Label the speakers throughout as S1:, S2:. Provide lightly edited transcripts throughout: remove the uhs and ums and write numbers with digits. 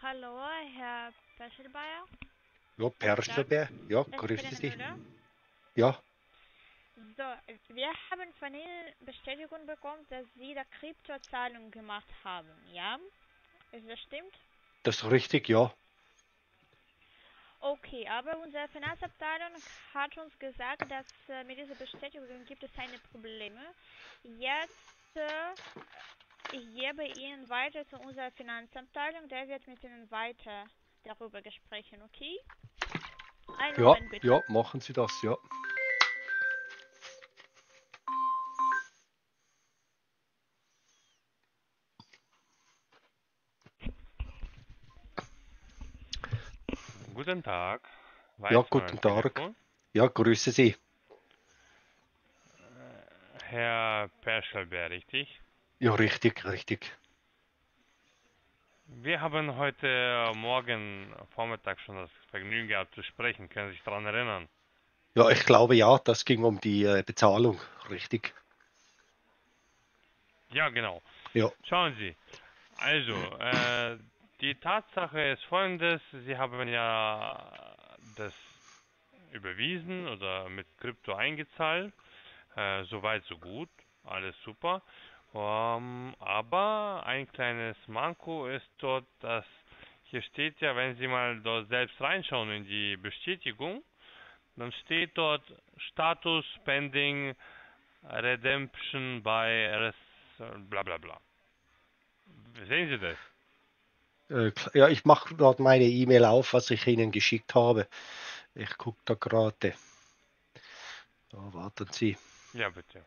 S1: Hallo, Herr Peschelbayer.
S2: Ja,
S1: Guten Tag.
S2: Perschelbär. Ja,
S1: Ich bin
S2: grüße
S1: Anne
S2: Sie.
S1: Müller.
S2: Ja,
S1: So, wir haben von Ihnen Bestätigung bekommen, dass Sie da Kryptozahlung gemacht haben, ja? Ist das stimmt?
S2: das ist richtig, ja.
S1: Okay, aber unsere Finanzabteilung hat uns gesagt, dass mit dieser Bestätigung gibt es eine Probleme. Jetzt, ich gebe Ihnen weiter zu unserer Finanzabteilung, der wird mit Ihnen weiter darüber sprechen, okay? Einen
S2: Ja,
S1: Moment bitte.
S2: ja, machen Sie das, ja.
S3: Guten Tag,
S2: Ja,
S3: Weizmann
S2: guten
S3: am
S2: Tag.
S3: Telefon.
S2: Ja, grüße Sie.
S3: Herr Perschelbär, richtig?
S2: Ja, richtig, richtig.
S3: Wir haben heute Morgen Vormittag schon das Vergnügen gehabt zu sprechen. Können Sie sich daran erinnern?
S2: Ja, ich glaube ja, das ging um die Bezahlung. Richtig.
S3: Ja, genau.
S2: Ja,
S3: Schauen Sie. Also, die Tatsache ist folgendes. Sie haben ja das überwiesen oder mit Krypto eingezahlt. Soweit, so gut. Alles super. Aber ein kleines Manko ist dort, dass hier steht ja, wenn Sie mal dort selbst reinschauen in die Bestätigung, dann steht dort Status Pending Redemption bei RS bla bla bla. Sehen Sie das?
S2: ja, ich mache gerade meine E-Mail auf, was ich Ihnen geschickt habe. Ich gucke da gerade. Ja, warten Sie.
S3: Ja, bitte.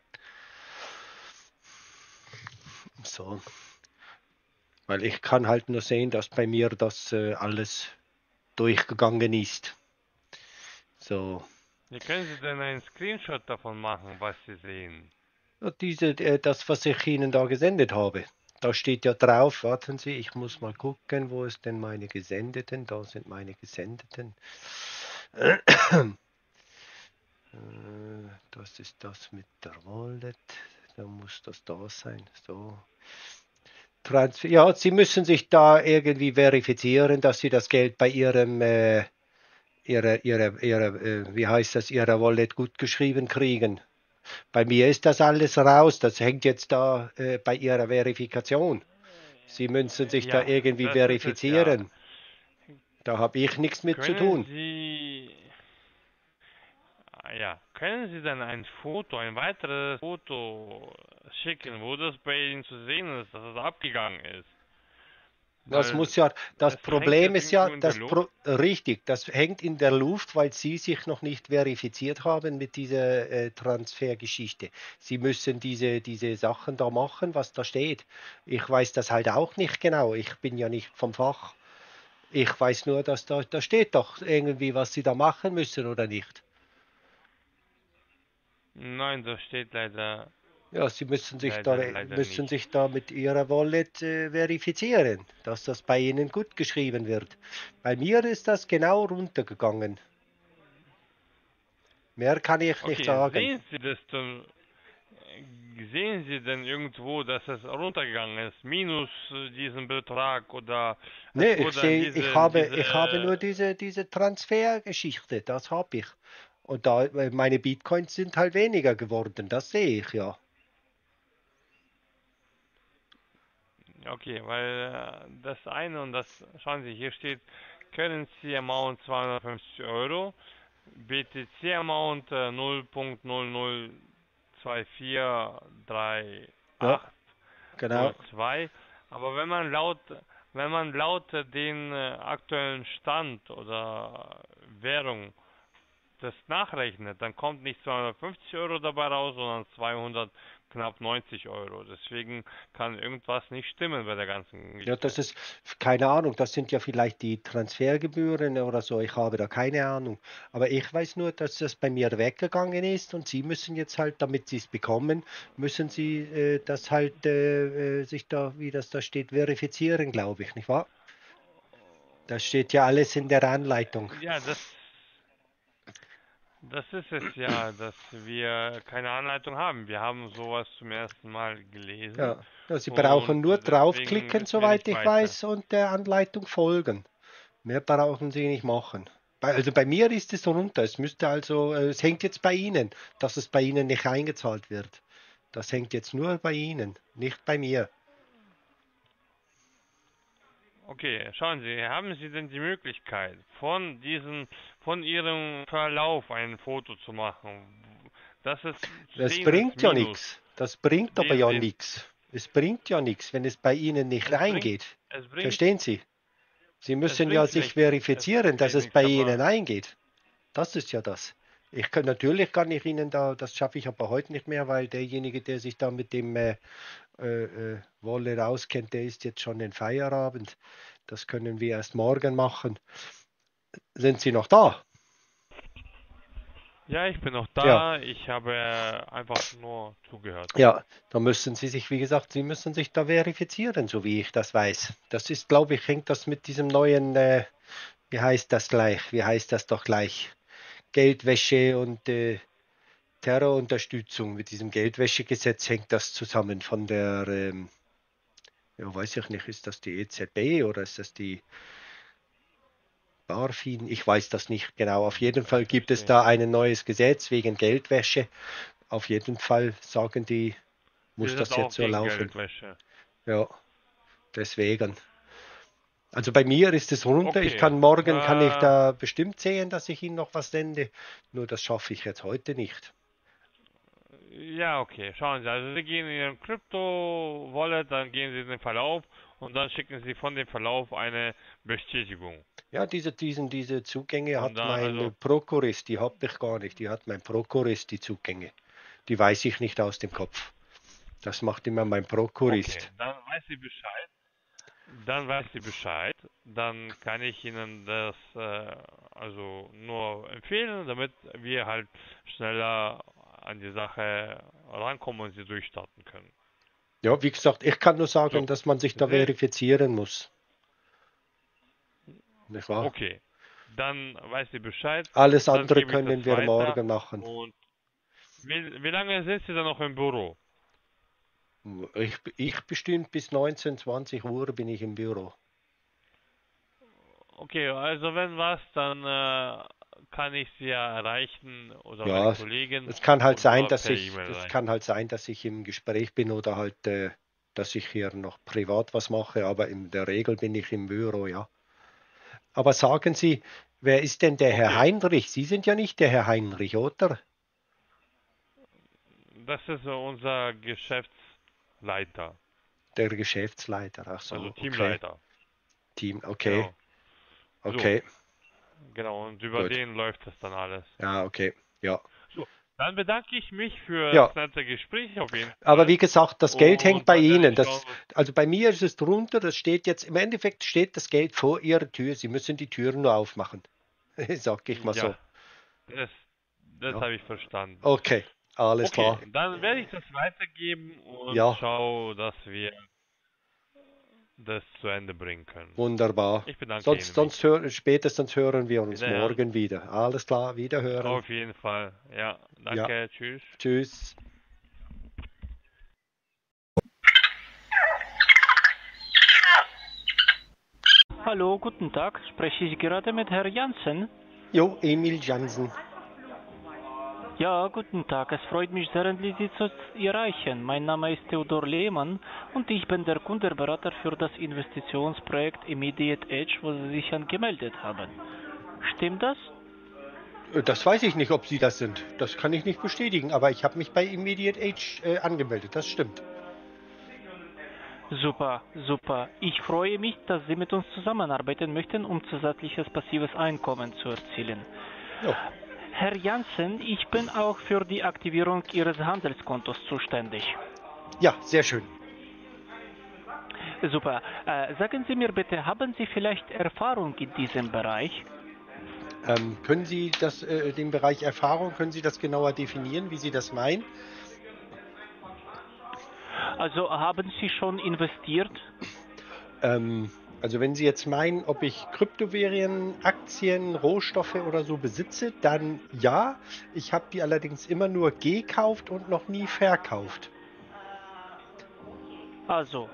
S2: So, weil ich kann halt nur sehen, dass bei mir das alles durchgegangen ist. So,
S3: Wie können Sie denn einen Screenshot davon machen, was Sie sehen?
S2: ja, das, was ich Ihnen da gesendet habe. Da steht ja drauf, warten Sie, ich muss mal gucken, wo ist denn meine Gesendeten? Da sind meine Gesendeten. Das ist das mit der Wallet. Da muss das da sein. So. Transfer, ja, Sie müssen sich da irgendwie verifizieren, dass Sie das Geld bei Ihrem, wie heißt das, Ihrer Wallet gut geschrieben kriegen. Bei mir ist das alles raus. Das hängt jetzt da bei Ihrer Verifikation. Sie müssen sich da
S3: Ja,
S2: irgendwie
S3: das ist es ja.
S2: verifizieren. Da habe ich nichts mit zu
S3: Können
S2: tun.
S3: Sie Ja, können Sie dann ein Foto, ein weiteres Foto schicken, wo das bei Ihnen zu sehen ist, dass es abgegangen ist?
S2: Das
S3: Weil
S2: muss ja, das
S3: es hängt
S2: Problem
S3: jetzt
S2: ist ja,
S3: irgendwo in der Luft.
S2: richtig, das hängt in der Luft, weil Sie sich noch nicht verifiziert haben mit dieser Transfergeschichte. Sie müssen diese Sachen da machen, was da steht. Ich weiß das halt auch nicht genau. Ich bin ja nicht vom Fach. Ich weiß nur, dass da steht doch irgendwie, was Sie da machen müssen oder nicht.
S3: Nein, das steht leider,
S2: Ja, Sie müssen
S3: leider
S2: müssen
S3: nicht.
S2: sich da mit Ihrer Wallet verifizieren, dass das bei Ihnen gut geschrieben wird. Bei mir ist das genau runtergegangen. Mehr kann ich nicht
S3: Okay,
S2: sagen.
S3: sehen Sie denn irgendwo, dass es runtergegangen ist, minus diesen Betrag oder es
S2: Nee,
S3: wurde an
S2: ich habe nur diese Transfergeschichte, das habe ich. Und da, meine Bitcoins sind halt weniger geworden, das sehe ich ja.
S3: okay, weil das eine und das, schauen Sie, hier steht Currency Amount 250 Euro. BTC Amount
S2: Ja, genau.
S3: 0.00243802. Aber wenn man laut den aktuellen Stand oder Währung das nachrechnet, dann kommt nicht 250 Euro dabei raus, sondern 200, knapp 90 Euro. Deswegen kann irgendwas nicht stimmen bei der ganzen
S2: Ja,
S3: Geschichte.
S2: das ist, keine Ahnung, das sind ja vielleicht die Transfergebühren oder so, ich habe da keine Ahnung. Aber ich weiß nur, dass das bei mir weggegangen ist und Sie müssen jetzt halt, damit Sie es bekommen, müssen Sie das halt sich da, wie das da steht, verifizieren, glaube ich, nicht wahr? Das steht ja alles in der Anleitung.
S3: Ja, Das ist es ja, dass wir keine Anleitung haben. Wir haben sowas zum ersten Mal gelesen
S2: Ja, ja, Sie brauchen
S3: und
S2: nur
S3: deswegen
S2: draufklicken,
S3: wissen wir
S2: soweit
S3: nicht
S2: ich
S3: weiter.
S2: weiß, und der Anleitung folgen. Mehr brauchen Sie nicht machen. Also bei mir ist es runter. Es müsste also, es hängt jetzt bei Ihnen, dass es bei Ihnen nicht eingezahlt wird. Das hängt jetzt nur bei Ihnen, nicht bei mir.
S3: Okay, schauen Sie, haben Sie denn die Möglichkeit, von Ihrem Verlauf ein Foto zu machen? Das ist zu
S2: Das
S3: sehen, das
S2: bringt ja
S3: Minus,
S2: nichts. Das bringt aber ja nichts. Es bringt ja nichts, wenn es bei Ihnen nicht
S3: es bringt,
S2: reingeht.
S3: es bringt,
S2: Verstehen Sie? Sie
S3: es
S2: müssen ja
S3: bringt
S2: sich
S3: vielleicht, es
S2: verifizieren,
S3: bringt
S2: dass
S3: vielleicht
S2: es
S3: nichts,
S2: bei Ihnen
S3: aber
S2: eingeht. Das ist ja das. Natürlich kann ich Ihnen da, das schaffe ich aber heute nicht mehr, weil derjenige, der sich da mit dem Wallet auskennt, der ist jetzt schon in Feierabend. Das können wir erst morgen machen. Sind Sie noch da?
S3: ja, ich bin noch
S2: Ja,
S3: da, ich habe einfach nur zugehört.
S2: ja, da müssen Sie sich, wie gesagt, Sie müssen sich da verifizieren, so wie ich das weiß. Das ist, glaube ich, hängt das mit diesem neuen, wie heißt das gleich? Wie heißt das doch gleich? Geldwäsche und Terrorunterstützung. Mit diesem Geldwäschegesetz hängt das zusammen von der, ja, weiß ich nicht, ist das die EZB oder ist das die BaFin? Ich weiß das nicht genau. Auf jeden Fall
S3: Ich
S2: gibt es
S3: verstehe.
S2: da ein neues Gesetz wegen Geldwäsche. Auf jeden Fall sagen die,
S3: Wir
S2: muss
S3: sind
S2: das jetzt
S3: auch
S2: so
S3: gegen
S2: laufen.
S3: Geldwäsche.
S2: Ja, deswegen. Also bei mir ist es runter. Ich
S3: Okay,
S2: kann morgen kann ich da bestimmt sehen, dass ich Ihnen noch was sende. Nur das schaffe ich jetzt heute nicht.
S3: ja, okay, schauen Sie, also Sie gehen in Ihren Krypto-Wallet, dann gehen Sie in den Verlauf und dann schicken Sie von dem Verlauf eine Bestätigung.
S2: Ja, diese Zugänge
S3: Und
S2: hat
S3: dann,
S2: mein
S3: also,
S2: Prokurist, die habe ich gar nicht. Die hat mein Prokurist, die Zugänge. Die weiß ich nicht aus dem Kopf. Das macht immer mein
S3: okay,
S2: Prokurist.
S3: dann weiß sie Bescheid. Dann weiß sie Bescheid. Dann kann ich Ihnen das also nur empfehlen, damit wir halt schneller an die Sache rankommen und sie durchstarten können.
S2: Ja, wie gesagt, ich kann nur sagen,
S3: So,
S2: dass man sich da
S3: Sie,
S2: verifizieren muss. Nicht wahr?
S3: okay, dann weiß sie Bescheid.
S2: Alles
S3: Dann
S2: andere
S3: gebe ich das
S2: können wir
S3: weiter.
S2: morgen machen.
S3: Und wie lange sind Sie dann noch im Büro?
S2: Ich bestimmt bis 19, 20 Uhr bin ich im Büro.
S3: Okay, also wenn was, dann kann ich Sie ja erreichen oder meine
S2: Ja,
S3: Kollegin
S2: es kann halt sein,
S3: oder
S2: dass
S3: per
S2: ich,
S3: E-Mail
S2: es
S3: erreichen.
S2: kann halt sein, dass ich im Gespräch bin oder halt, dass ich hier noch privat was mache, aber in der Regel bin ich im Büro, ja. Aber sagen Sie, wer ist denn der Herr
S3: Okay,
S2: Heinrich? Sie sind ja nicht der Herr Heinrich, oder?
S3: das ist so unser Geschäftsleiter,
S2: Der Geschäftsleiter. Ach
S3: also
S2: so, okay.
S3: Teamleiter.
S2: Team, okay,
S3: Genau. So,
S2: okay,
S3: genau. Und über
S2: gut.
S3: den läuft das dann alles.
S2: Ja, okay, ja.
S3: So, dann bedanke ich mich für
S2: Ja,
S3: das nette Gespräch auf jeden
S2: aber
S3: Fall.
S2: wie gesagt, das Geld hängt
S3: Und
S2: bei
S3: dann werde
S2: Ihnen.
S3: ich schauen, was.
S2: Also bei mir ist es drunter, das steht jetzt, im Endeffekt steht das Geld vor Ihrer Tür. Sie müssen die Türen nur aufmachen. Sag ich mal so.
S3: Ja, das, das
S2: Ja,
S3: habe ich verstanden.
S2: okay, alles
S3: Okay,
S2: klar.
S3: dann werde ich das weitergeben und
S2: Ja,
S3: schaue, dass wir das zu Ende bringen können.
S2: wunderbar.
S3: Ich bedanke
S2: Sonst,
S3: Ihnen mich.
S2: spätestens hören wir uns
S3: Wiederhören.
S2: morgen wieder. Alles klar, wiederhören.
S3: Auf jeden Fall. Ja,
S2: Ja,
S3: danke. Tschüss.
S2: tschüss.
S4: Hallo, guten Tag. Spreche ich gerade mit Herrn Jansen?
S2: Jo, Emil Jansen.
S4: Ja, guten Tag. Es freut mich sehr, endlich Sie zu erreichen. Mein Name ist Theodor Lehmann und ich bin der Kundenberater für das Investitionsprojekt Immediate Edge, wo Sie sich angemeldet haben. Stimmt das?
S2: Das weiß ich nicht, ob Sie das sind. Das kann ich nicht bestätigen, aber ich habe mich bei Immediate Age angemeldet. Das stimmt.
S4: Super, super. Ich freue mich, dass Sie mit uns zusammenarbeiten möchten, um zusätzliches passives Einkommen zu erzielen.
S2: Ja,
S4: Herr Jansen, ich bin auch für die Aktivierung Ihres Handelskontos zuständig.
S2: ja, sehr schön.
S4: Super. Sagen Sie mir bitte, haben Sie vielleicht Erfahrung in diesem Bereich?
S2: Können Sie den Bereich Erfahrung, können Sie das genauer definieren, wie Sie das meinen?
S4: Also haben Sie schon investiert?
S2: Also wenn Sie jetzt meinen, ob ich Kryptowährungen, Aktien, Rohstoffe oder so besitze, dann ja. Ich habe die allerdings immer nur gekauft und noch nie verkauft.
S4: Also,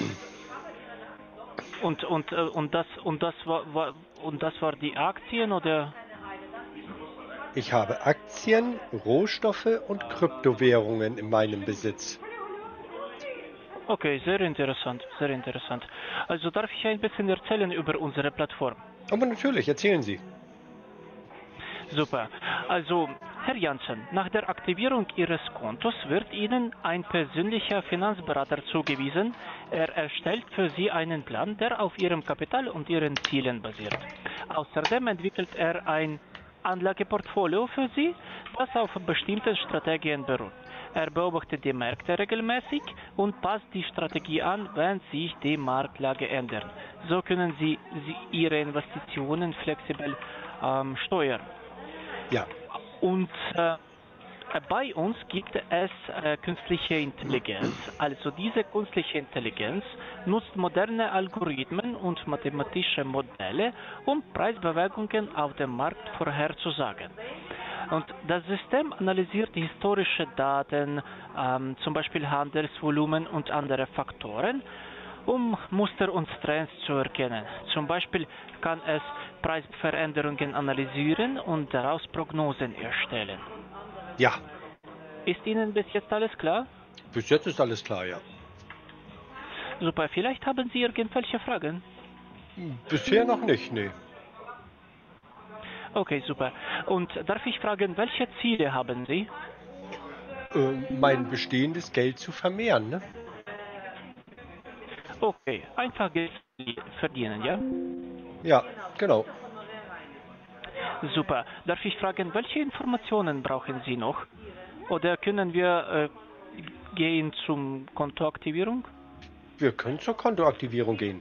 S4: und das war die Aktien oder?
S2: Ich habe Aktien, Rohstoffe und Kryptowährungen in meinem Besitz.
S4: Okay, sehr interessant, sehr interessant. Also darf ich ein bisschen erzählen über unsere Plattform?
S2: Aber natürlich, erzählen Sie.
S4: Super. Also, Herr Janssen, nach der Aktivierung Ihres Kontos wird Ihnen ein persönlicher Finanzberater zugewiesen. Er erstellt für Sie einen Plan, der auf Ihrem Kapital und Ihren Zielen basiert. Außerdem entwickelt er ein Anlageportfolio für Sie, das auf bestimmten Strategien beruht. Er beobachtet die Märkte regelmäßig und passt die Strategie an, wenn sich die Marktlage ändert. So können Sie Ihre Investitionen flexibel steuern.
S2: Ja.
S4: Und bei uns gibt es künstliche Intelligenz. Also diese künstliche Intelligenz nutzt moderne Algorithmen und mathematische Modelle, um Preisbewegungen auf dem Markt vorherzusagen. Und das System analysiert historische Daten, zum Beispiel Handelsvolumen und andere Faktoren, um Muster und Trends zu erkennen. Zum Beispiel kann es Preisveränderungen analysieren und daraus Prognosen erstellen.
S2: Ja.
S4: Ist Ihnen bis jetzt alles klar?
S2: Bis jetzt ist alles klar, ja.
S4: Super, vielleicht haben Sie irgendwelche Fragen?
S2: Bisher noch nicht, nee.
S4: Okay, super. Und darf ich fragen, welche Ziele haben Sie?
S2: Mein bestehendes Geld zu vermehren, ne?
S4: Okay, einfach Geld verdienen, ja?
S2: Ja, genau.
S4: Super. Darf ich fragen, welche Informationen brauchen Sie noch? Oder können wir gehen zum Kontoaktivierung?
S2: Wir können zur Kontoaktivierung gehen.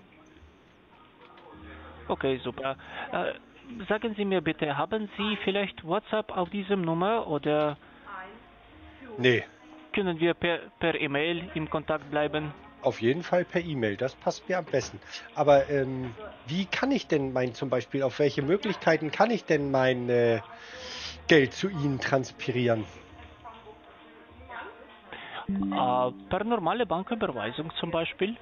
S4: Okay, super. Sagen Sie mir bitte, haben Sie vielleicht WhatsApp auf diesem Nummer oder
S2: Nee,
S4: können wir per E-Mail im Kontakt bleiben?
S2: auf jeden Fall per E-Mail, das passt mir am besten. Aber wie kann ich denn zum Beispiel, auf welche Möglichkeiten kann ich denn mein Geld zu Ihnen transferieren?
S4: Per normale Banküberweisung zum Beispiel.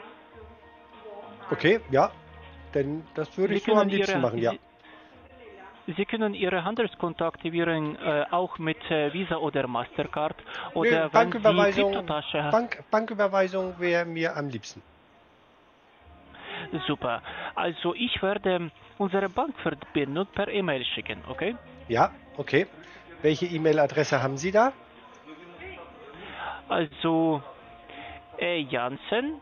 S2: Okay, ja, denn das würde ich so am liebsten machen, ja.
S4: Sie können Ihre Handelskonto aktivieren, auch mit Visa oder Mastercard. Oder wenn Sie Kryptotasche haben.
S2: Banküberweisung wäre mir am liebsten.
S4: Super. Also ich werde unsere Bankverbindung per E-Mail schicken, okay?
S2: Ja, okay. Welche E-Mail-Adresse haben Sie da?
S4: Also Janssen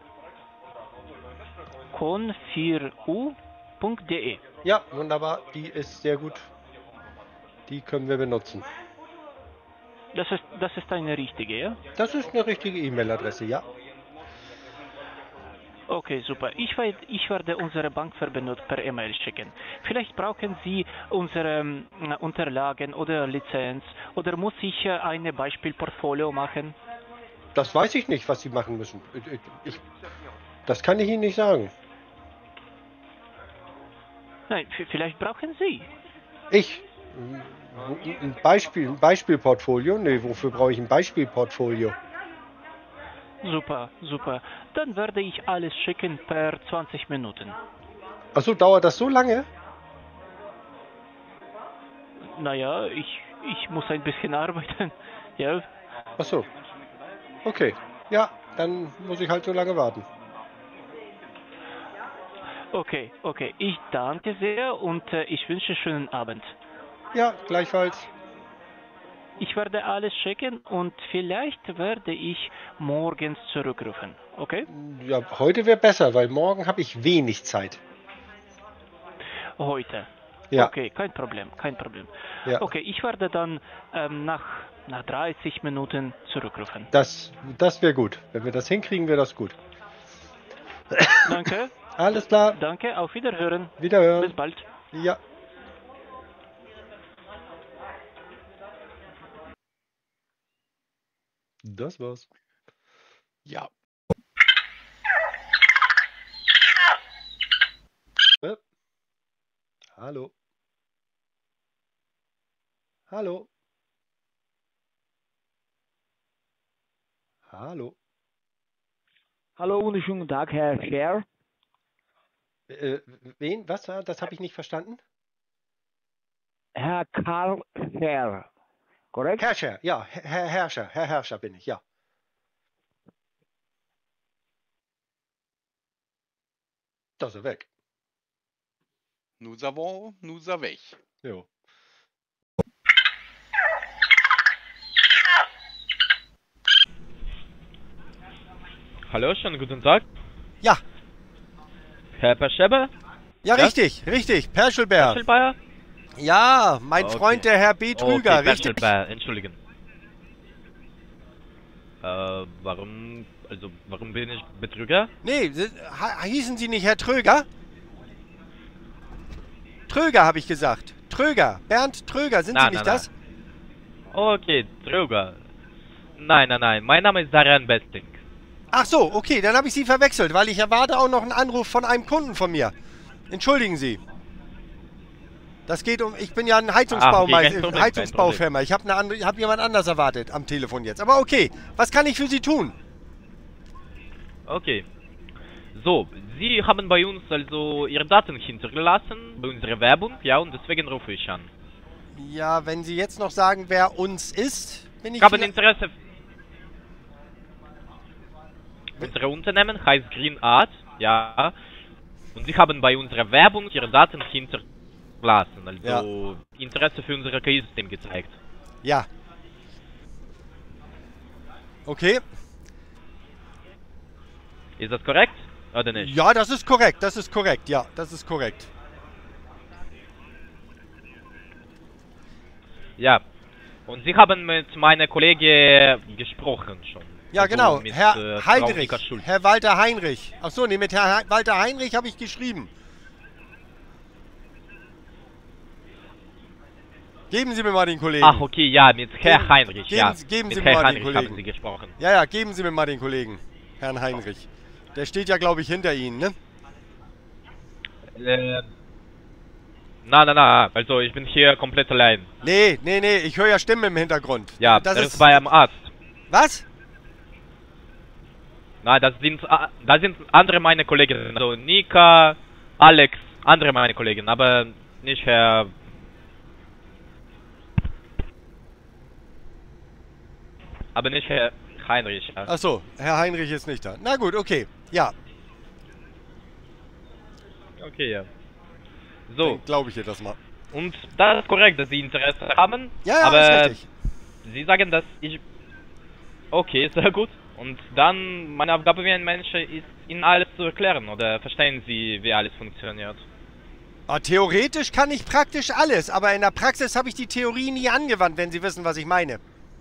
S4: con4u.de.
S2: Ja, wunderbar. Die ist sehr gut. Die können wir benutzen.
S4: Das ist eine richtige, ja?
S2: Das ist eine richtige E-Mail-Adresse, ja.
S4: Okay, super. Ich werde unsere Bankverbindung per E-Mail schicken. Vielleicht brauchen Sie unsere Unterlagen oder Lizenz oder muss ich ein Beispielportfolio machen?
S2: Das weiß ich nicht, was Sie machen müssen. Das kann ich Ihnen nicht sagen.
S4: Nein, vielleicht brauchen Sie.
S2: Ein Beispielportfolio? Nee, wofür brauche ich ein Beispielportfolio?
S4: Super, super. Dann werde ich alles schicken per 20 Minuten.
S2: Achso, dauert das so lange?
S4: Naja, ich muss ein bisschen arbeiten. Ja.
S2: Achso. Okay. Ja, dann muss ich halt so lange warten.
S4: Okay. Ich danke sehr und ich wünsche schönen Abend.
S2: Ja, gleichfalls.
S4: Ich werde alles schicken und vielleicht werde ich morgens zurückrufen. Okay?
S2: Ja, heute wäre besser, weil morgen habe ich wenig Zeit.
S4: Heute.
S2: Ja.
S4: Okay, kein Problem.
S2: Ja.
S4: Okay, ich werde dann nach 30 Minuten zurückrufen.
S2: Das wäre gut. Wenn wir das hinkriegen, wäre das gut.
S4: Danke.
S2: Alles klar.
S4: Danke, auf Wiederhören.
S2: Wiederhören.
S4: Bis bald.
S2: Ja. Das war's. Ja. Hallo. Hallo. Hallo.
S5: Hallo, wunderschönen guten Tag, Herr Scher.
S2: Wen? Was war? Das habe ich nicht verstanden.
S5: Herr Karl Scher, korrekt?
S2: Herrscher, ja, Herr Herrscher bin ich, ja. Da ist er weg.
S6: Nous avons, nous avec.
S2: Jo.
S7: Hallo, schönen guten Tag.
S2: Ja.
S7: Herr Perschebe?
S2: Ja,
S7: Ja?
S2: richtig. Perschelberg.
S7: Perschelbayer?
S2: Ja, mein
S7: Okay.
S2: Freund, der Herr Betrüger,
S7: Okay,
S2: richtig.
S7: Perschelbayer, entschuldigen. Warum bin ich Betrüger?
S2: Nee, hießen Sie nicht Herr Tröger? Tröger, habe ich gesagt. Tröger. Bernd Tröger, sind Sie nicht das?
S7: Okay, Trüger. Nein, mein Name ist Darian Besting.
S2: Ach so, okay, dann habe ich Sie verwechselt, weil ich erwarte auch noch einen Anruf von einem Kunden von mir. Entschuldigen Sie. Das geht um, ich bin ja ein
S7: kein Problem,
S2: Heizungsbaufirma. Ich habe hab jemand anders erwartet am Telefon jetzt. Aber okay, was kann ich für Sie tun?
S7: Okay. So, Sie haben bei uns also Ihre Daten hinterlassen, bei unserer Werbung, ja, und deswegen rufe ich an.
S2: Ja, wenn Sie jetzt noch sagen, wer uns ist, bin ich...
S7: Ich habe ein Interesse... Unser Unternehmen heißt Green Art, ja, und Sie haben bei unserer Werbung Ihre Daten hinterlassen, also Interesse für unser KI-System gezeigt.
S2: Ja. Okay.
S7: Ist das korrekt oder nicht?
S2: Ja, das ist korrekt, ja, das ist korrekt.
S7: Ja. Und Sie haben mit meiner Kollegin gesprochen schon.
S2: Ja,
S7: Also
S2: genau,
S7: mit,
S2: Herr
S7: Frau
S2: Heinrich,
S7: Rika Schulz.
S2: Herr Walter Heinrich. Ach so, nee, mit Herrn Walter Heinrich habe ich geschrieben. Geben Sie mir mal den Kollegen.
S7: Ach, okay, ja, mit Herr Heinrich, ja.
S2: Geben
S7: Mit
S2: Sie mir
S7: Herr
S2: mal den
S7: Heinrich
S2: Kollegen.
S7: haben Sie gesprochen.
S2: Ja, geben Sie mir mal den Kollegen, Herrn Heinrich. Der steht ja, glaube ich, hinter Ihnen, ne?
S7: Nein, also ich bin hier komplett allein.
S2: Nee, ich höre ja Stimmen im Hintergrund.
S7: Ja,
S2: das
S7: ist bei einem Arzt.
S2: Was?
S7: Nein, das sind andere meine Kollegen, also Nika, Alex, andere meine Kollegen, aber nicht Herr... Aber nicht Herr Heinrich. Ja.
S2: Ach so, Herr Heinrich ist nicht da. Na gut, okay, ja.
S7: Okay, ja. So,
S2: Glaube ich dir das mal.
S7: und das ist korrekt, dass Sie Interesse haben,
S2: Ja,
S7: aber
S2: ist richtig.
S7: Sie sagen, dass ich... Okay, sehr gut. Und dann, meine Aufgabe wie ein Mensch ist, Ihnen alles zu erklären, oder verstehen Sie, wie alles funktioniert?
S2: Theoretisch kann ich praktisch alles, aber in der Praxis habe ich die Theorie nie angewandt, wenn Sie wissen, was ich meine.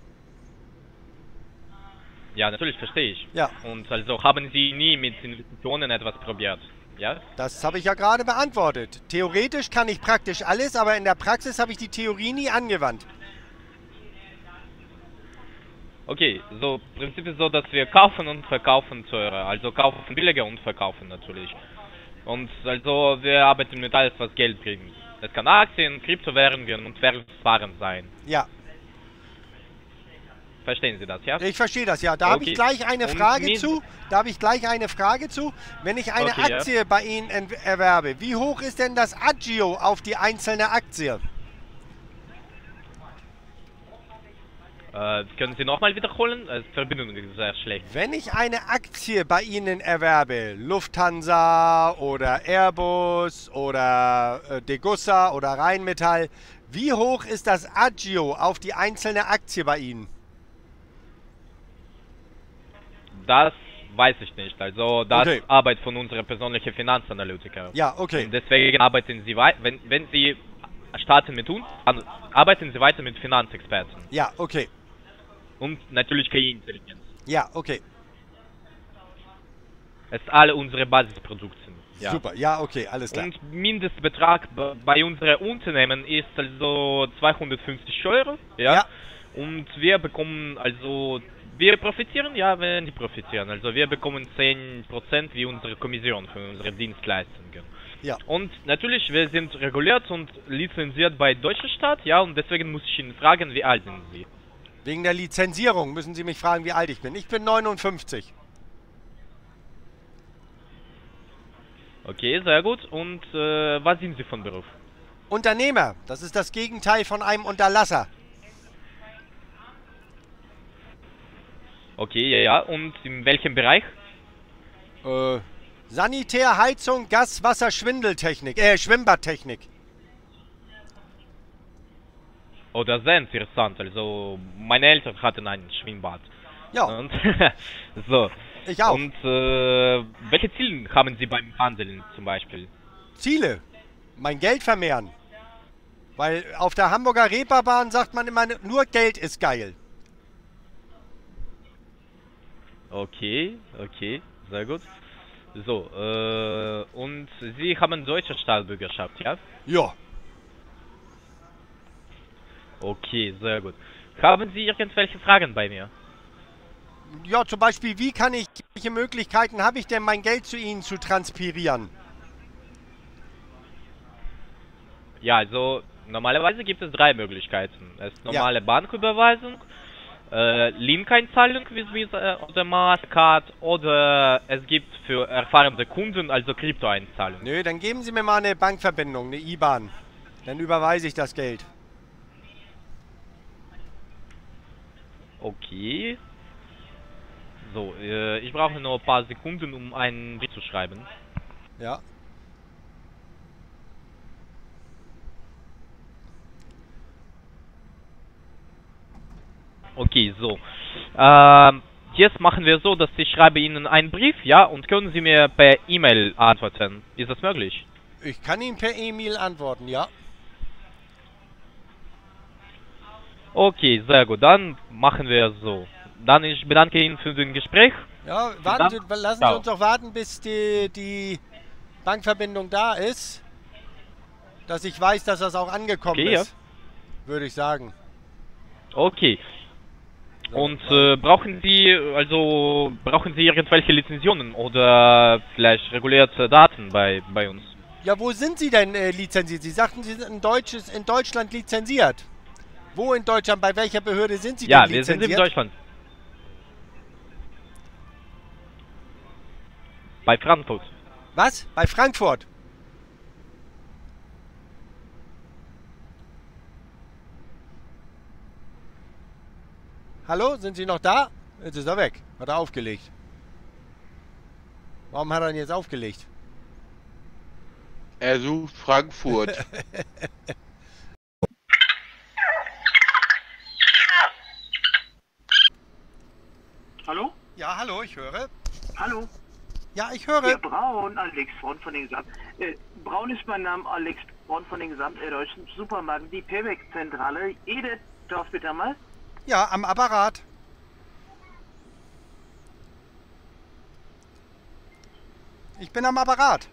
S7: Ja, natürlich, verstehe ich.
S2: Ja.
S7: Und also haben Sie nie mit Investitionen etwas probiert, ja?
S2: Das habe ich ja gerade beantwortet. Theoretisch kann ich praktisch alles, aber in der Praxis habe ich die Theorie nie angewandt.
S7: Okay, so, Prinzip ist so, dass wir kaufen und verkaufen teurer, also kaufen billiger und verkaufen natürlich. Und also wir arbeiten mit alles, was Geld bringt. Es kann Aktien, Kryptowährungen und Währungswaren sein.
S2: Ja,
S7: Verstehen Sie das, ja?
S2: ich verstehe das, ja. Da habe ich
S7: Okay.
S2: gleich eine
S7: Und
S2: Frage
S7: mit-
S2: zu. Wenn ich eine
S7: Okay, ja.
S2: Aktie bei Ihnen erwerbe, wie hoch ist denn das Agio auf die einzelne Aktie?
S7: Können Sie nochmal wiederholen? Die Verbindung ist sehr schlecht.
S2: Wenn ich eine Aktie bei Ihnen erwerbe, Lufthansa oder Airbus oder Degussa oder Rheinmetall, wie hoch ist das Agio auf die einzelne Aktie bei Ihnen?
S7: Das weiß ich nicht. Also das
S2: Okay.
S7: ist Arbeit von unserer persönlichen Finanzanalytiker.
S2: Ja, okay.
S7: Und deswegen arbeiten Sie weiter, wenn Sie starten mit uns, dann arbeiten Sie weiter mit Finanzexperten.
S2: Ja, okay.
S7: Und natürlich KI-Intelligenz.
S2: Ja, okay.
S7: Es sind alle unsere Basisprodukte. Ja.
S2: Super. Ja, okay, alles klar.
S7: Und Mindestbetrag bei unserem Unternehmen ist also 250 Euro. Ja.
S2: Ja.
S7: Und wir bekommen also wir profitieren, ja, wenn die profitieren. Also wir bekommen 10% wie unsere Kommission für unsere Dienstleistungen.
S8: Ja.
S7: Und natürlich, wir sind reguliert und lizenziert bei deutscher Staat, ja, und deswegen muss ich Ihnen fragen, wie alt sind Sie?
S8: Wegen der Lizenzierung müssen Sie mich fragen, wie alt ich bin. Ich bin 59.
S7: Okay, sehr gut. Und was sind Sie von Beruf?
S8: Unternehmer, das ist das Gegenteil von einem Unterlasser.
S7: Okay, ja, ja. Und in welchem Bereich?
S8: Sanitär, Heizung, Gas, Wasser, Schwindeltechnik, Schwimmbadtechnik.
S7: Oh, das ist sehr interessant. Also, meine Eltern hatten ein Schwimmbad.
S8: Ja.
S7: Und so.
S8: Ich auch.
S7: Und welche Ziele haben Sie beim Handeln zum Beispiel?
S8: Ziele? Mein Geld vermehren. Weil auf der Hamburger Reeperbahn sagt man immer, nur Geld ist geil.
S7: Okay, okay, sehr gut. So, und Sie haben deutsche Staatsbürgerschaft, ja?
S8: Ja.
S7: Okay, sehr gut. Haben Sie irgendwelche Fragen bei mir?
S8: Ja, zum Beispiel, welche Möglichkeiten habe ich denn, mein Geld zu Ihnen zu transpirieren?
S7: Ja, also normalerweise gibt es 3 Möglichkeiten. Es ist normale Banküberweisung, Link-Einzahlung wie Visa oder Mastercard, oder es gibt für erfahrene Kunden also Krypto-Einzahlung.
S8: Nö, dann geben Sie mir mal eine Bankverbindung, eine IBAN. Dann überweise ich das Geld.
S7: Okay. So, ich brauche nur ein paar Sekunden, um einen Brief zu schreiben.
S8: Ja.
S7: Okay, so. Jetzt machen wir so, dass ich schreibe Ihnen einen Brief, ja, und können Sie mir per E-Mail antworten. Ist das möglich?
S8: Ich kann Ihnen per E-Mail antworten, ja.
S7: Okay, sehr gut. Dann machen wir so. Dann ich bedanke Ihnen für das Gespräch.
S8: Ja, lassen Sie uns doch warten, bis die Bankverbindung da ist. Dass ich weiß, dass das auch angekommen ist. Würde ich sagen.
S7: Okay. Und brauchen Sie irgendwelche Lizenzieren oder vielleicht regulierte Daten bei uns?
S8: Ja, wo sind Sie denn lizenziert? Sie sagten, Sie sind in Deutschland lizenziert. Wo in Deutschland? Bei welcher Behörde sind Sie denn lizenziert?
S7: Ja, wir sind in Deutschland. Bei Frankfurt.
S8: Was? Bei Frankfurt? Hallo, sind Sie noch da? Jetzt ist er weg. Hat er aufgelegt. Warum hat er ihn jetzt aufgelegt?
S6: Er sucht Frankfurt.
S9: Hallo?
S8: Ja, hallo, ich höre.
S9: Hallo?
S8: Ja, ich höre.
S9: Ja, Braun, Alex Braun von den Gesamt. Braun ist mein Name, Alex Braun von den gesamtdeutschen Supermarken. Die Payback-Zentrale. Edith, darf bitte mal?
S8: Ja, am Apparat. Ich bin am Apparat.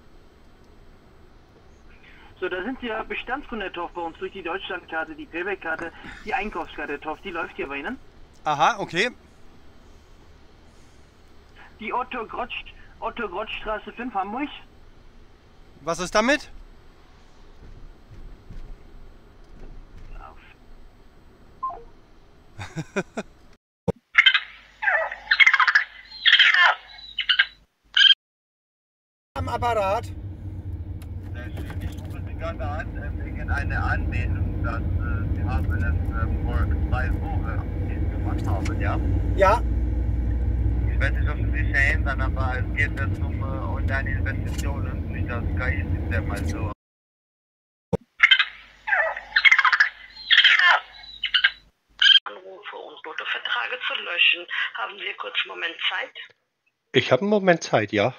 S9: So, da sind Sie ja Bestandskunde drauf bei uns durch die Deutschlandkarte, die Payback-Karte, die Einkaufskarte drauf. Die läuft hier bei Ihnen.
S8: Aha, okay.
S9: Die Otto-Grotsch-Straße 5, Hamburg.
S8: Was ist damit? Am Apparat.
S10: Ich rufe Sie gerade an wegen einer Anmeldung, dass Sie haben es vor 2 Wochen gemacht haben, ja?
S8: Ja.
S10: Ich weiß nicht, ob Sie sich erinnern, aber es geht jetzt um Online-Investitionen, nicht das KI-System, also.
S11: Anrufe und Lottoverträge zu löschen. Haben wir kurz einen Moment Zeit?
S2: Ich habe einen Moment Zeit, ja.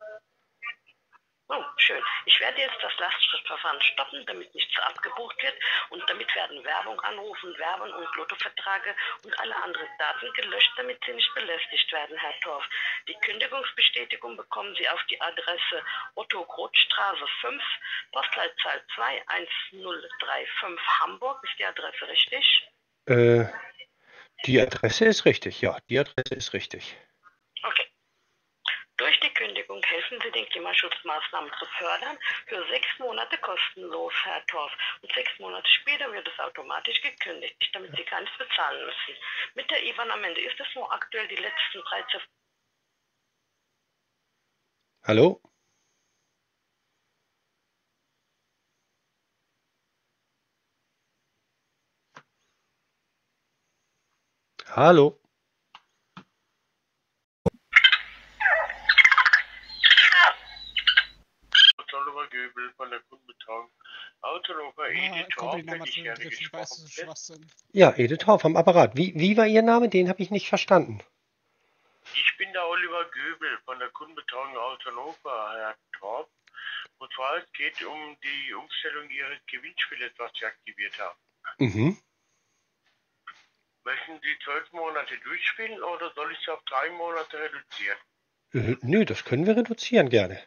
S11: Oh, schön. Ich werde jetzt das Lastschriftverfahren stoppen, damit nichts abgebucht wird, und damit werden Werbung, Anrufen, Werben und Lottoverträge und alle anderen Daten gelöscht, damit Sie nicht belästigt werden, Herr Torf. Die Kündigungsbestätigung bekommen Sie auf die Adresse Otto-Groth-Straße 5, Postleitzahl 21035 Hamburg. Ist die Adresse richtig?
S2: Die Adresse ist richtig, ja. Die Adresse ist richtig.
S11: Okay. Durch die Kündigung helfen Sie, den Klimaschutzmaßnahmen zu fördern. Für 6 Monate kostenlos, Herr Torf. Und 6 Monate später wird es automatisch gekündigt, damit Sie gar nichts bezahlen müssen. Mit der IBAN am Ende ist es nur aktuell die letzten 13.
S2: Hallo? Hallo?
S10: Oliver Göbel von der Kundenbetreuung. Autolofer Edith Torf, hätte ich gerne gesprochen.
S2: Ja, Edith Torf am Apparat. Wie war Ihr Name? Den habe ich nicht verstanden.
S10: Ich bin der Oliver Göbel von der Kundenbetreuung Autolofer, Herr Torf. Und zwar es geht um die Umstellung Ihres Gewinnspiels, was Sie aktiviert haben.
S2: Mhm.
S10: Möchten Sie 12 Monate durchspielen oder soll ich es auf 3 Monate reduzieren?
S2: Nö, das können wir reduzieren gerne.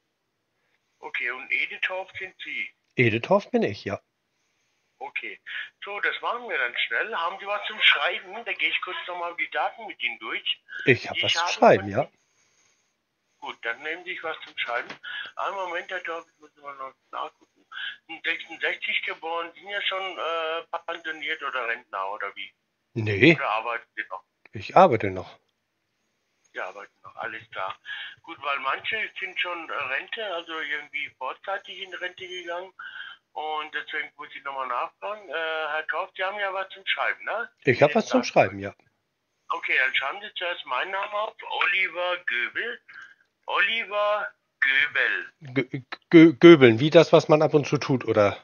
S10: Okay, und Edith Torf sind Sie?
S2: Edith Torf bin ich, ja.
S10: Okay, so, das machen wir dann schnell. Haben Sie was zum Schreiben? Da gehe ich kurz nochmal die Daten mit Ihnen durch.
S2: Ich habe was zu schreiben, ja.
S10: Gut, dann nehmen Sie sich was zum Schreiben. Einen Moment, Herr Torf, ich muss mal noch nachgucken. 66 geboren, sind ja schon pensioniert oder Rentner, oder wie?
S2: Nee.
S10: Oder arbeiten Sie noch?
S2: Ich arbeite noch.
S10: Sie arbeiten noch, alles klar. Gut, weil manche sind schon Rente, also irgendwie vorzeitig in Rente gegangen. Und deswegen muss ich nochmal nachfragen. Herr Torf, Sie haben ja was zum Schreiben, ne?
S2: Ich habe was zum Schreiben, ja.
S10: Okay, dann schreiben Sie zuerst meinen Namen auf. Oliver Göbel. Oliver Göbel.
S2: Göbeln, wie das, was man ab und zu tut, oder?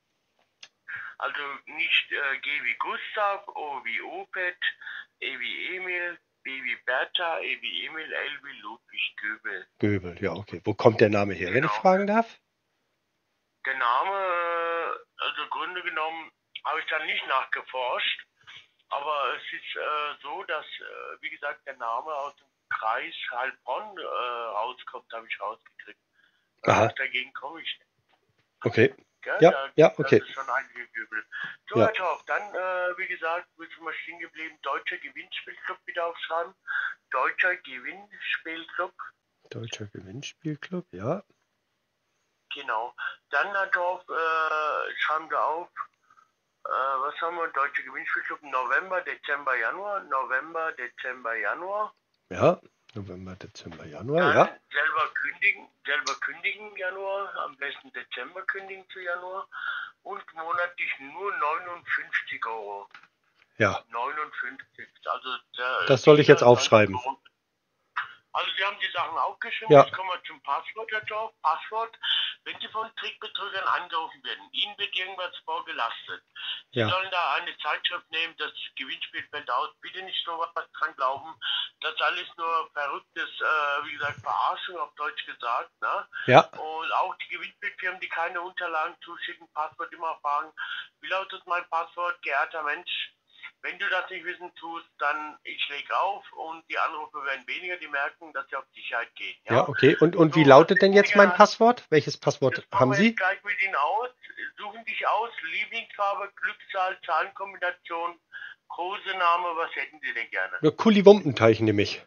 S10: Also nicht G wie Gustav, O wie Opet, E wie Emil, B wie Bertha, E wie Emil, L wie Ludwig, Göbel.
S2: Göbel, ja, okay. Wo kommt der Name her, wenn ich fragen darf?
S10: Der Name, also im Grunde genommen, habe ich dann nicht nachgeforscht. Aber es ist so, dass, wie gesagt, der Name aus dem Kreis Heilbronn rauskommt, habe ich rausgekriegt. Dagegen komme ich nicht.
S2: Okay.
S10: Gell?
S2: Ja, okay.
S10: Das ist schon eingegübelt. So,
S2: Ja.
S10: Herr Torf, dann, wie gesagt, bist du mal stehen geblieben, Deutscher Gewinnspielclub wieder aufschreiben. Deutscher Gewinnspielclub.
S2: Deutscher Gewinnspielclub, ja.
S10: Genau. Dann, Herr Torf, schreiben wir auf, was haben wir? Deutsche Gewinnspielclub November, Dezember, Januar. November, Dezember, Januar.
S2: Ja, November, Dezember, Januar,
S10: Dann
S2: ja.
S10: selber kündigen Januar, am besten Dezember kündigen zu Januar. Und monatlich nur 59 Euro.
S2: Ja.
S10: 59. Also
S2: Das soll ich jetzt aufschreiben.
S10: Also Sie haben die Sachen aufgeschrieben,
S2: Ja.
S10: Jetzt kommen wir zum Passwort, Herr Torf. Passwort, wenn Sie von Trickbetrügern angerufen werden, Ihnen wird irgendwas vorgelastet. Sie
S2: Ja.
S10: sollen da eine Zeitschrift nehmen, das Gewinnspiel fällt aus. Bitte nicht so was dran glauben. Das ist alles nur verrücktes, wie gesagt, Verarschung auf Deutsch gesagt. Ne?
S2: Ja.
S10: Und auch die Gewinnspielfirmen, die keine Unterlagen zuschicken, Passwort immer fragen, wie lautet mein Passwort, geehrter Mensch? Wenn du das nicht wissen tust, dann ich lege auf und die Anrufe werden weniger, die merken, dass sie auf Sicherheit gehen.
S2: Ja, okay. Und wie lautet denn jetzt mein Passwort? Welches Passwort haben Sie?
S10: Gleich mit Ihnen aus. Suchen dich aus, Lieblingsfarbe, Glückszahl, Zahlenkombination, Kosename, was hätten Sie denn gerne?
S2: Ja, Kulli-Wumpenteich nehme ich.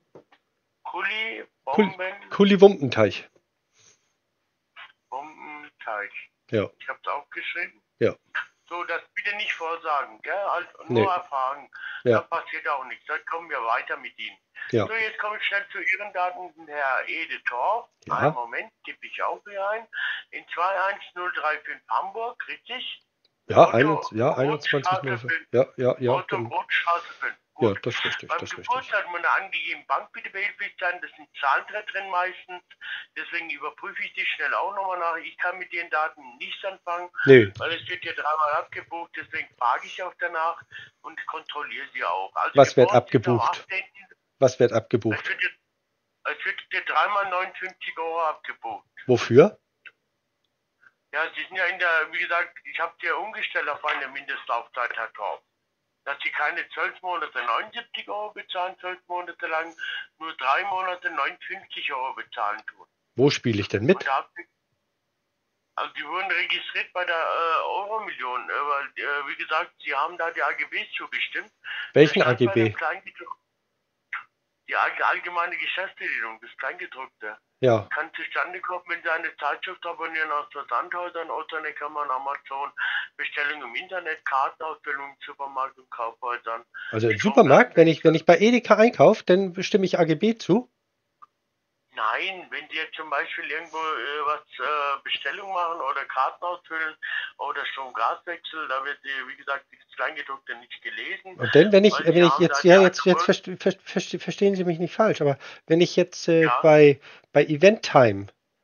S10: Kuli, Bomben,
S2: Kulli-Wumpenteich.
S10: Bombenteich.
S2: Ja.
S10: Ich habe es aufgeschrieben.
S2: Ja.
S10: So, das bitte nicht vorsagen, gell? Also
S2: Nee.
S10: nur erfahren.
S2: Ja.
S10: Da passiert auch nichts. Dann kommen wir weiter mit Ihnen.
S2: Ja.
S10: So, jetzt komme ich schnell zu Ihren Daten, Herr Edith Torf.
S2: Ja.
S10: Einen Moment, tippe ich auch hier ein. In 21035 Hamburg, richtig?
S2: Ja,
S10: Otto
S2: 21.05. Ja.
S10: Otto Brotstraße 5.
S2: Ja, das ist richtig,
S10: Beim
S2: das ist richtig.
S10: Geburtstag hat man angegeben, Bank bitte behilflich sein, das sind Zahlen drin meistens, deswegen überprüfe ich die schnell auch nochmal nach. Ich kann mit den Daten nichts anfangen,
S2: Nee.
S10: weil es wird ja 3-mal abgebucht, deswegen frage ich auch danach und kontrolliere sie auch. Also
S2: Was wird
S10: geboren sind am
S2: abgebucht?
S10: 18.
S2: Was wird abgebucht?
S10: Es wird dir 3-mal 59 Euro abgebucht.
S2: Wofür?
S10: Ja, Sie sind ja wie gesagt, ich habe dir umgestellt auf eine Mindestlaufzeit, Herr Torf. Dass Sie keine 12 Monate 79 Euro bezahlen, 12 Monate lang, nur 3 Monate 59 Euro bezahlen tun.
S2: Wo spiele ich denn mit?
S10: Also die wurden registriert bei der Euro-Million, weil, wie gesagt, sie haben da die AGBs zugestimmt.
S2: Welchen AGB?
S10: Die allgemeine Geschäftsbedingung, das Kleingedruckte.
S2: Ja.
S10: Kann zustande kommen, wenn Sie eine Zeitschrift abonnieren aus Versandhäusern oder eine Kammer Amazon, Bestellung im Internet, Kartenausstellung, Supermarkt und Kaufhäusern.
S2: Also im Supermarkt, wenn ich bei Edeka einkaufe, dann bestimme ich AGB zu?
S10: Nein, wenn Sie jetzt zum Beispiel irgendwo Bestellung machen oder Karten ausfüllen oder Strom-Gas-Wechsel, da wird, wie gesagt, das Kleingedruckte nicht gelesen.
S2: Und dann, wenn ich jetzt verstehen Sie mich nicht falsch, aber wenn ich jetzt bei Eventtime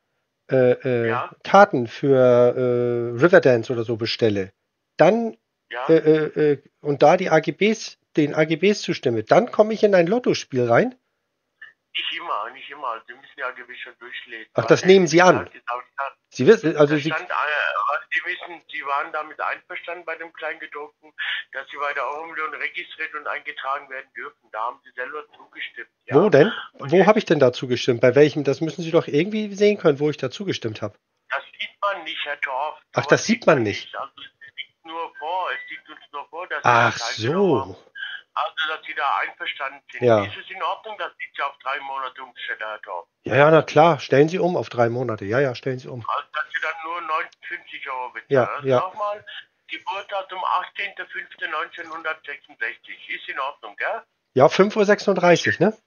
S2: Karten für Riverdance oder so bestelle, dann und da den AGBs zustimme, dann komme ich in ein Lottospiel rein?
S10: Nicht immer. Also Sie müssen die AGBs schon durchlesen.
S2: Ach, das nehmen Sie an. Sie wissen, also Sie
S10: waren damit einverstanden bei dem Kleingedruckten, dass Sie bei der Euro-Million registriert und eingetragen werden dürfen. Da haben Sie selber zugestimmt. Ja?
S2: Wo denn? Wo habe ich denn da zugestimmt? Bei welchem? Das müssen Sie doch irgendwie sehen können, wo ich da zugestimmt habe.
S10: Das sieht man nicht, Herr Torf.
S2: Ach, das sieht man nicht.
S10: Also es liegt uns nur vor, dass
S2: Ach
S10: Sie
S2: so.
S10: Also, dass Sie da einverstanden sind.
S2: Ja.
S10: Ist es in Ordnung, dass ich Sie auf 3 Monate umstelle, Herr Torf?
S2: Ja, na klar. Stellen Sie um auf 3 Monate. Ja, stellen Sie um.
S10: Also, dass Sie dann nur 59 Euro bezahlen.
S2: Ja,
S10: also
S2: ja.
S10: Nochmal, Geburtsdatum 18.05.1966. Ist in Ordnung, gell?
S2: Ja, 5:36 Uhr, ne?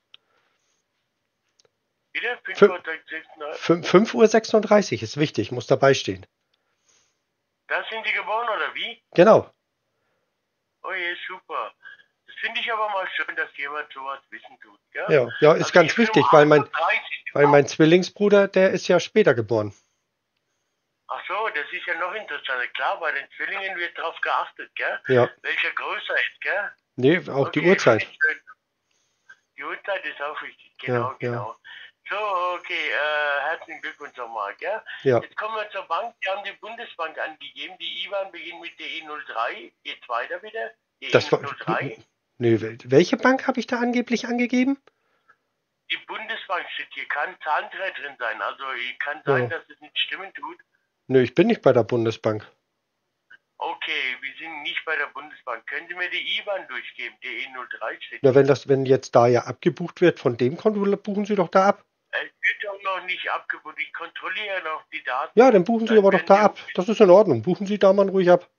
S10: Bitte? 5:36
S2: 5:36 Uhr ist wichtig, muss dabei stehen.
S10: Da sind Sie geboren, oder wie?
S2: Genau.
S10: Oh je, super. Das finde ich aber mal schön, dass jemand sowas wissen tut, gell?
S2: Ja, ist ganz wichtig, weil mein Zwillingsbruder, der ist ja später geboren.
S10: Ach so, das ist ja noch interessanter. Klar, bei den Zwillingen wird darauf geachtet, gell?
S2: Ja.
S10: Welcher größer ist, gell?
S2: Nee, auch die Uhrzeit.
S10: Die Uhrzeit ist auch wichtig, genau. So, okay, herzlichen Glückwunsch nochmal, gell?
S2: Ja.
S10: Jetzt kommen wir zur Bank. Sie haben die Bundesbank angegeben. Die IBAN beginnt mit DE03. Geht's weiter bitte? DE03.
S2: Nö, welche Bank habe ich da angeblich angegeben?
S10: Die Bundesbank steht hier, kann Zahlendreher drin sein. Also kann sein, dass es nicht stimmen tut.
S2: Nö, ich bin nicht bei der Bundesbank.
S10: Okay, wir sind nicht bei der Bundesbank. Können Sie mir die IBAN durchgeben? DE03 steht.
S2: Na, wenn jetzt da ja abgebucht wird, von dem Konto buchen Sie doch da ab.
S10: Es wird doch noch nicht abgebucht. Ich kontrolliere noch die Daten.
S2: Ja, dann buchen Sie aber doch da ab. Das ist in Ordnung. Buchen Sie da mal ruhig ab.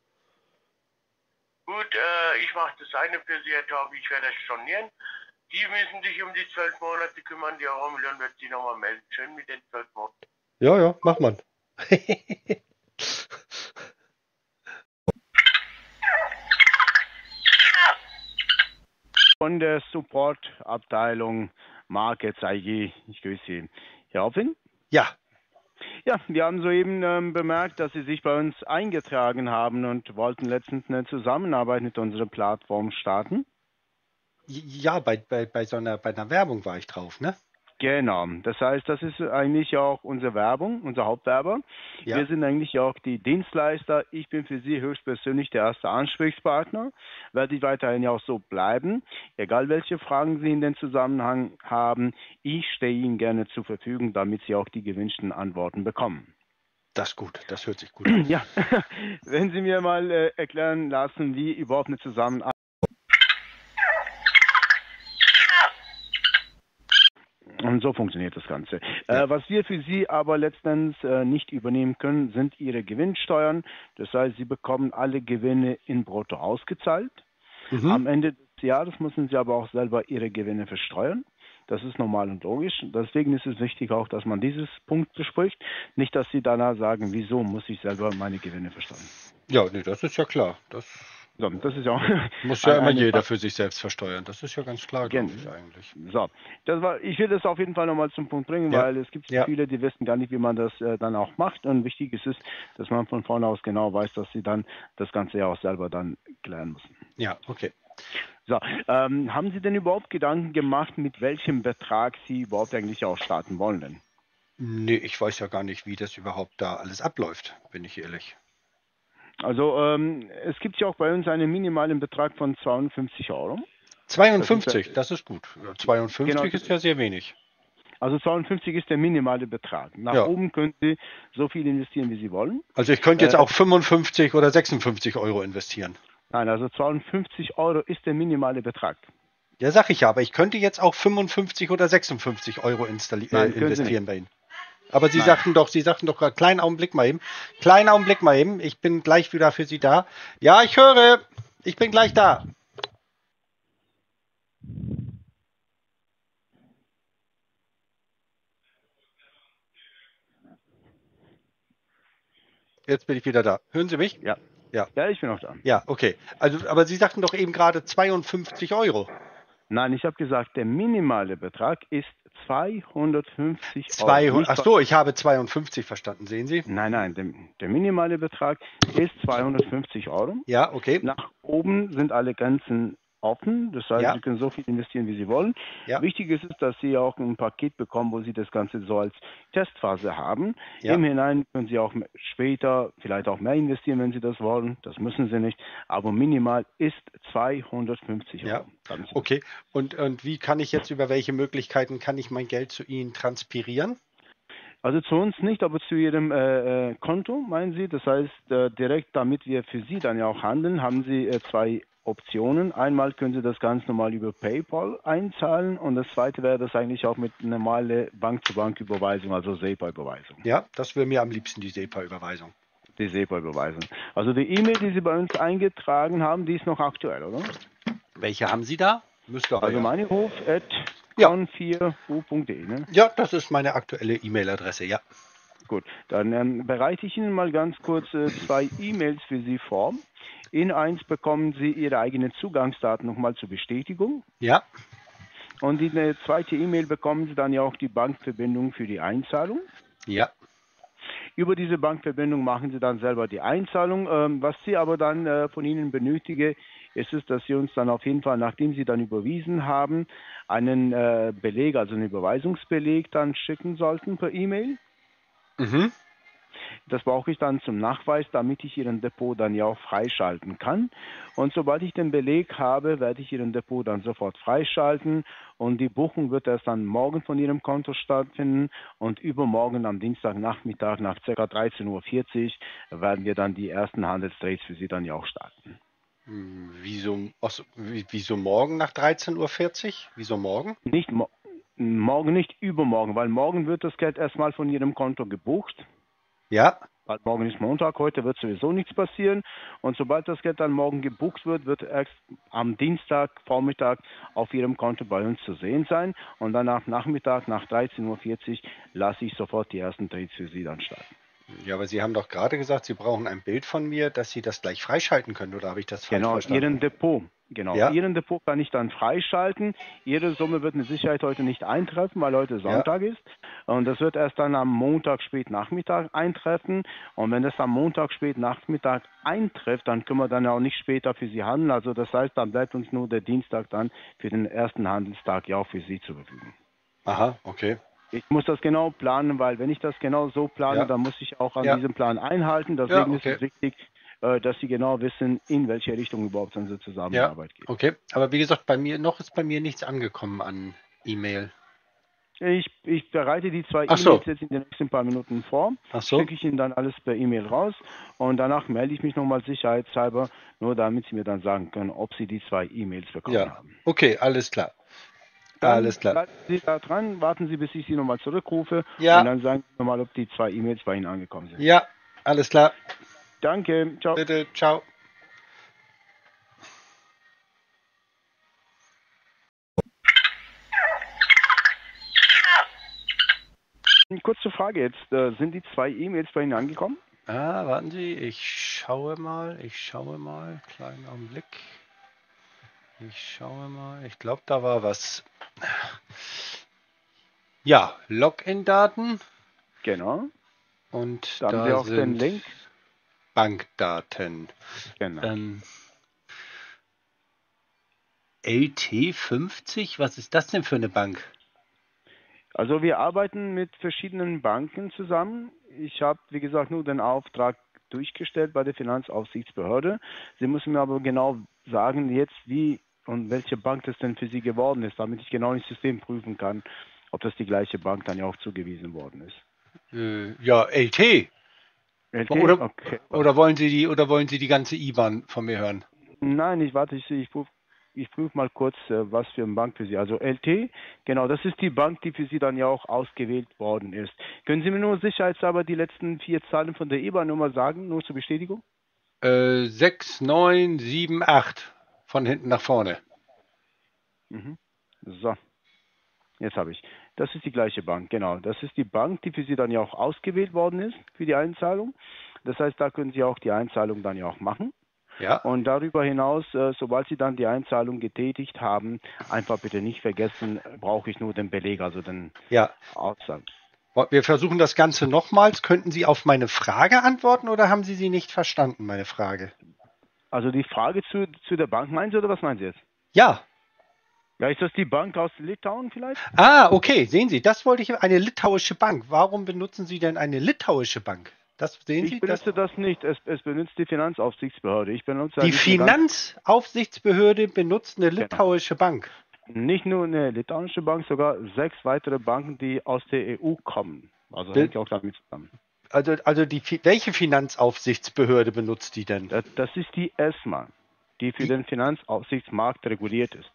S10: Gut, ich mache das eine für Sie, Herr Taub. Ich werde das stornieren. Sie müssen sich um die 12 Monate kümmern. Die Euro-Million wird Sie nochmal melden. Schön mit den 12 Monaten.
S2: Ja, macht man.
S12: Von der Support-Abteilung Markets IG. Ich grüße Sie. Herr Hoffing?
S2: Ja.
S12: Ja, wir haben soeben bemerkt, dass Sie sich bei uns eingetragen haben und wollten letztens eine Zusammenarbeit mit unserer Plattform starten.
S2: Ja, bei einer Werbung war ich drauf, ne?
S12: Genau, das heißt, das ist eigentlich auch unsere Werbung, unser Hauptwerber. Ja. Wir sind eigentlich auch die Dienstleister. Ich bin für Sie höchstpersönlich der erste Ansprechpartner. Werde ich weiterhin ja auch so bleiben. Egal welche Fragen Sie in den Zusammenhang haben, ich stehe Ihnen gerne zur Verfügung, damit Sie auch die gewünschten Antworten bekommen.
S2: Das ist gut, das hört sich gut an.
S12: Ja, wenn Sie mir mal erklären lassen, wie überhaupt eine Zusammenarbeit. Und so funktioniert das Ganze. Ja. Was wir für Sie aber letztendlich nicht übernehmen können, sind Ihre Gewinnsteuern. Das heißt, Sie bekommen alle Gewinne in Brutto ausgezahlt. Mhm. Am Ende des Jahres müssen Sie aber auch selber Ihre Gewinne versteuern. Das ist normal und logisch. Deswegen ist es wichtig auch, dass man dieses Punkt bespricht. Nicht, dass Sie danach sagen, wieso muss ich selber meine Gewinne versteuern.
S2: Ja, nee, das ist ja klar. Das
S12: ist ja
S2: muss ja immer jeder für sich selbst versteuern. Das ist ja ganz klar, glaube ich eigentlich.
S12: So, ich will das auf jeden Fall nochmal zum Punkt bringen, weil es gibt viele, die wissen gar nicht, wie man das dann auch macht. Und wichtig ist es, dass man von vorne aus genau weiß, dass sie dann das Ganze ja auch selber dann klären müssen.
S2: Ja, okay.
S12: So, haben Sie denn überhaupt Gedanken gemacht, mit welchem Betrag Sie überhaupt eigentlich auch starten wollen denn?
S2: Nee, ich weiß ja gar nicht, wie das überhaupt da alles abläuft, bin ich ehrlich.
S12: Also es gibt ja auch bei uns einen minimalen Betrag von 52 Euro.
S2: 52, das ist gut. 52 ist ja sehr wenig.
S12: Also 52 ist der minimale Betrag. Nach
S2: Ja.
S12: oben können Sie so viel investieren, wie Sie wollen.
S2: Also ich könnte jetzt auch 55 oder 56 Euro investieren.
S12: Nein, also 52 Euro ist der minimale Betrag.
S2: Ja, sag ich ja, aber ich könnte jetzt auch 55 oder 56 Euro
S12: Nein, können Sie
S2: investieren
S12: nicht.
S2: bei Ihnen. Aber Sie
S12: Nein.
S2: sagten doch gerade, kleinen Augenblick mal eben, ich bin gleich wieder für Sie da. Ja, ich höre, ich bin gleich da. Jetzt bin ich wieder da. Hören Sie mich?
S12: Ja.
S2: Ja.
S12: Ja, ich bin auch da.
S2: Ja, okay. Also, aber Sie sagten doch eben gerade 52 Euro.
S12: Nein, ich habe gesagt, der minimale Betrag ist 250 Euro.
S2: Ach so, ich habe 52 verstanden, sehen Sie?
S12: Nein, der minimale Betrag ist 250 Euro.
S2: Ja, okay.
S12: Nach oben sind alle Grenzen offen, das heißt,
S2: Ja.
S12: Sie können so viel investieren, wie Sie wollen.
S2: Ja.
S12: Wichtig ist es, dass Sie auch ein Paket bekommen, wo Sie das Ganze so als Testphase haben.
S2: Ja.
S12: Im Hinein können Sie auch später vielleicht auch mehr investieren, wenn Sie das wollen. Das müssen Sie nicht, aber minimal ist 250 Euro.
S2: Ja, okay. Und wie kann ich jetzt, über welche Möglichkeiten kann ich mein Geld zu Ihnen transpirieren?
S12: Also zu uns nicht, aber zu Ihrem Konto, meinen Sie? Das heißt, direkt damit wir für Sie dann ja auch handeln, haben Sie zwei Optionen. Einmal können Sie das ganz normal über PayPal einzahlen und das zweite wäre das eigentlich auch mit normaler Bank-zu-Bank-Überweisung, also SEPA-Überweisung.
S2: Ja, das wäre mir am liebsten die SEPA-Überweisung.
S12: Die SEPA-Überweisung. Also die E-Mail, die Sie bei uns eingetragen haben, die ist noch aktuell, oder?
S2: Welche haben Sie da? Müsste aber
S12: Also
S2: ja.
S12: meinhof@con4u.de, ne?
S2: Ja, das ist meine aktuelle E-Mail-Adresse, ja.
S12: Gut, dann bereite ich Ihnen mal ganz kurz zwei E-Mails für Sie vor. In eins bekommen Sie Ihre eigenen Zugangsdaten nochmal zur Bestätigung.
S2: Ja.
S12: Und in der zweite E-Mail bekommen Sie dann ja auch die Bankverbindung für die Einzahlung.
S2: Ja.
S12: Über diese Bankverbindung machen Sie dann selber die Einzahlung. Was Sie aber dann von Ihnen benötigen, ist es, dass Sie uns dann auf jeden Fall, nachdem Sie dann überwiesen haben, einen Beleg, also einen Überweisungsbeleg dann schicken sollten per E-Mail.
S2: Mhm.
S12: Das brauche ich dann zum Nachweis, damit ich Ihren Depot dann ja auch freischalten kann. Und sobald ich den Beleg habe, werde ich Ihren Depot dann sofort freischalten und die Buchung wird erst dann morgen von Ihrem Konto stattfinden und übermorgen am Dienstagnachmittag nach ca. 13:40 Uhr werden wir dann die ersten Handelstrades für Sie dann ja auch starten.
S2: Wieso morgen nach 13:40 Uhr? Wieso morgen?
S12: Nicht morgen, nicht übermorgen, weil morgen wird das Geld erstmal von Ihrem Konto gebucht.
S2: Ja.
S12: Weil morgen ist Montag, heute wird sowieso nichts passieren. Und sobald das Geld dann morgen gebucht wird, wird erst am Dienstag, Vormittag auf Ihrem Konto bei uns zu sehen sein. Und dann nach Nachmittag, nach 13:40 Uhr, lasse ich sofort die ersten Trades für Sie dann starten.
S2: Ja, aber Sie haben doch gerade gesagt, Sie brauchen ein Bild von mir, dass Sie das gleich freischalten können, oder habe ich das falsch verstanden?
S12: Ihren Depot. Genau,
S2: Ja.
S12: Ihren Depot kann ich dann freischalten. Ihre Summe wird mit Sicherheit heute nicht eintreffen, weil heute Sonntag ist. Und das wird erst dann am Montag spät Nachmittag eintreffen. Und wenn das am Montag spät Nachmittag eintrifft, dann können wir dann auch nicht später für Sie handeln. Also das heißt, dann bleibt uns nur der Dienstag dann für den ersten Handelstag ja auch für Sie zur Verfügung.
S2: Aha, okay.
S12: Ich muss das genau planen, weil wenn ich das genau so plane,
S2: Ja.
S12: dann muss ich auch an
S2: Ja.
S12: diesem Plan einhalten. Deswegen
S2: Ja,
S12: ist es wichtig, dass Sie genau wissen, in welche Richtung überhaupt unsere Zusammenarbeit geht.
S2: Okay, aber wie gesagt, ist bei mir nichts angekommen an E-Mail.
S12: Ich bereite die zwei
S2: Ach so.
S12: E-Mails jetzt in den nächsten paar Minuten vor.
S2: Ach so.
S12: Schicke ich Ihnen dann alles per E-Mail raus und danach melde ich mich nochmal sicherheitshalber, nur damit Sie mir dann sagen können, ob Sie die zwei E-Mails bekommen
S2: Ja,
S12: haben.
S2: okay, alles klar.
S12: Dann
S2: Alles klar.
S12: bleiben Sie da dran, warten Sie, bis ich Sie nochmal zurückrufe
S2: Ja.
S12: und dann sagen Sie nochmal, ob die zwei E-Mails bei Ihnen angekommen sind.
S2: Ja, alles klar.
S12: Danke, ciao.
S2: Bitte, ciao.
S12: Kurze Frage jetzt, sind die zwei E-Mails bei Ihnen angekommen?
S2: Warten Sie, ich schaue mal, kleinen Augenblick. Ich schaue mal, ich glaube, da war was. Ja, Login-Daten.
S12: Genau.
S2: Und
S12: Da haben
S2: da
S12: Sie auch
S2: sind
S12: den Link.
S2: Bankdaten.
S12: Genau.
S2: LT50, was ist das denn für eine Bank?
S12: Also wir arbeiten mit verschiedenen Banken zusammen. Ich habe, wie gesagt, nur den Auftrag durchgestellt bei der Finanzaufsichtsbehörde. Sie müssen mir aber genau sagen jetzt, wie und welche Bank das denn für Sie geworden ist, damit ich genau ins System prüfen kann, ob das die gleiche Bank dann ja auch zugewiesen worden ist.
S2: Ja, LT.
S12: LT?
S2: Oder,
S12: Okay.
S2: oder wollen Sie die ganze IBAN von mir hören?
S12: Nein, ich prüfe mal kurz, was für eine Bank für Sie. Also LT, genau, das ist die Bank, die für Sie dann ja auch ausgewählt worden ist. Können Sie mir nur sicherheitshalber die letzten 4 Zahlen von der IBAN-Nummer sagen, nur zur Bestätigung?
S2: 6978 von hinten nach vorne.
S12: Mhm. So, jetzt habe ich. Das ist die gleiche Bank, genau. Das ist die Bank, die für Sie dann ja auch ausgewählt worden ist für die Einzahlung. Das heißt, da können Sie auch die Einzahlung dann ja auch machen.
S2: Ja.
S12: Und darüber hinaus, sobald Sie dann die Einzahlung getätigt haben, einfach bitte nicht vergessen, brauche ich nur den Beleg, also den Auszahlung.
S2: Wir versuchen das Ganze nochmals. Könnten Sie auf meine Frage antworten oder haben Sie nicht verstanden, meine Frage?
S12: Also die Frage zu der Bank meinen Sie oder was meinen Sie jetzt?
S2: Ja.
S12: Ja, ist das die Bank aus Litauen vielleicht?
S2: Ah, okay, sehen Sie, das wollte ich, eine litauische Bank. Warum benutzen Sie denn eine litauische Bank? Das sehen Sie?
S12: Ich benutze das nicht, es benutzt die Finanzaufsichtsbehörde. Ich benutze
S2: die Finanzaufsichtsbehörde benutzt eine litauische Bank?
S12: Nicht nur eine litauische Bank, sogar 6 weitere Banken, die aus der EU kommen. Also hängt auch damit zusammen.
S2: Also welche Finanzaufsichtsbehörde benutzt die denn?
S12: Das ist die ESMA, die für den Finanzaufsichtsmarkt reguliert ist.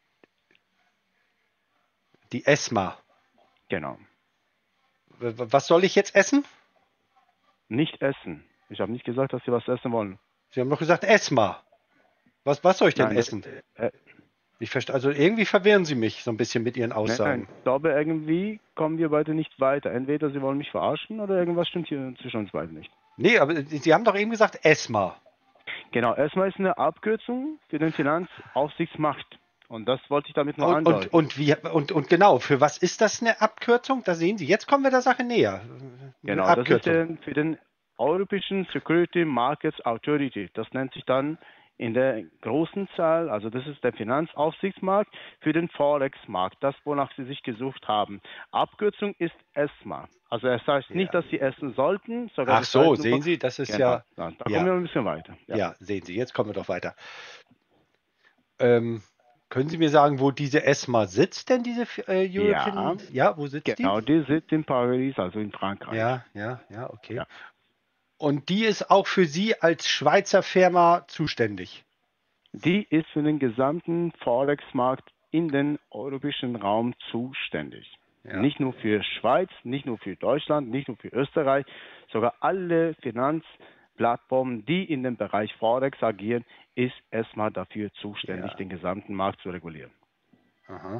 S2: Die ESMA?
S12: Genau.
S2: Was soll ich jetzt essen?
S12: Nicht essen. Ich habe nicht gesagt, dass Sie was essen wollen.
S2: Sie haben doch gesagt ESMA. Was soll ich denn essen? Ich verstehe, also irgendwie verwirren Sie mich so ein bisschen mit Ihren Aussagen.
S12: Nein, ich glaube, irgendwie kommen wir beide nicht weiter. Entweder Sie wollen mich verarschen oder irgendwas stimmt hier zwischen uns beiden nicht.
S2: Nee, aber Sie haben doch eben gesagt ESMA.
S12: Genau, ESMA ist eine Abkürzung für den Finanzaufsichtsmarkt. Und das wollte ich damit nur andeuten.
S2: Und genau, für was ist das eine Abkürzung? Da sehen Sie, jetzt kommen wir der Sache näher.
S12: Genau, das ist für den Europäischen Security Markets Authority. Das nennt sich dann in der großen Zahl, also das ist der Finanzaufsichtsmarkt für den Forex-Markt, das, wonach Sie sich gesucht haben. Abkürzung ist ESMA. Also es heißt nicht, dass Sie essen sollten.
S2: Ach so, sehen Sie, das ist
S12: genau. Da kommen wir ein bisschen weiter.
S2: Ja, sehen Sie, jetzt kommen wir doch weiter. Können Sie mir sagen, wo diese ESMA sitzt, denn diese European? Ja, wo sitzt die?
S12: Genau, die sitzt in Paris, also in Frankreich.
S2: Ja, okay. Ja. Und die ist auch für Sie als Schweizer Firma zuständig?
S12: Die ist für den gesamten Forex-Markt in den europäischen Raum zuständig. Ja. Nicht nur für Schweiz, nicht nur für Deutschland, nicht nur für Österreich, sogar alle Finanzplattformen, die in dem Bereich Forex agieren, ist ESMA dafür zuständig, den gesamten Markt zu regulieren.
S2: Aha.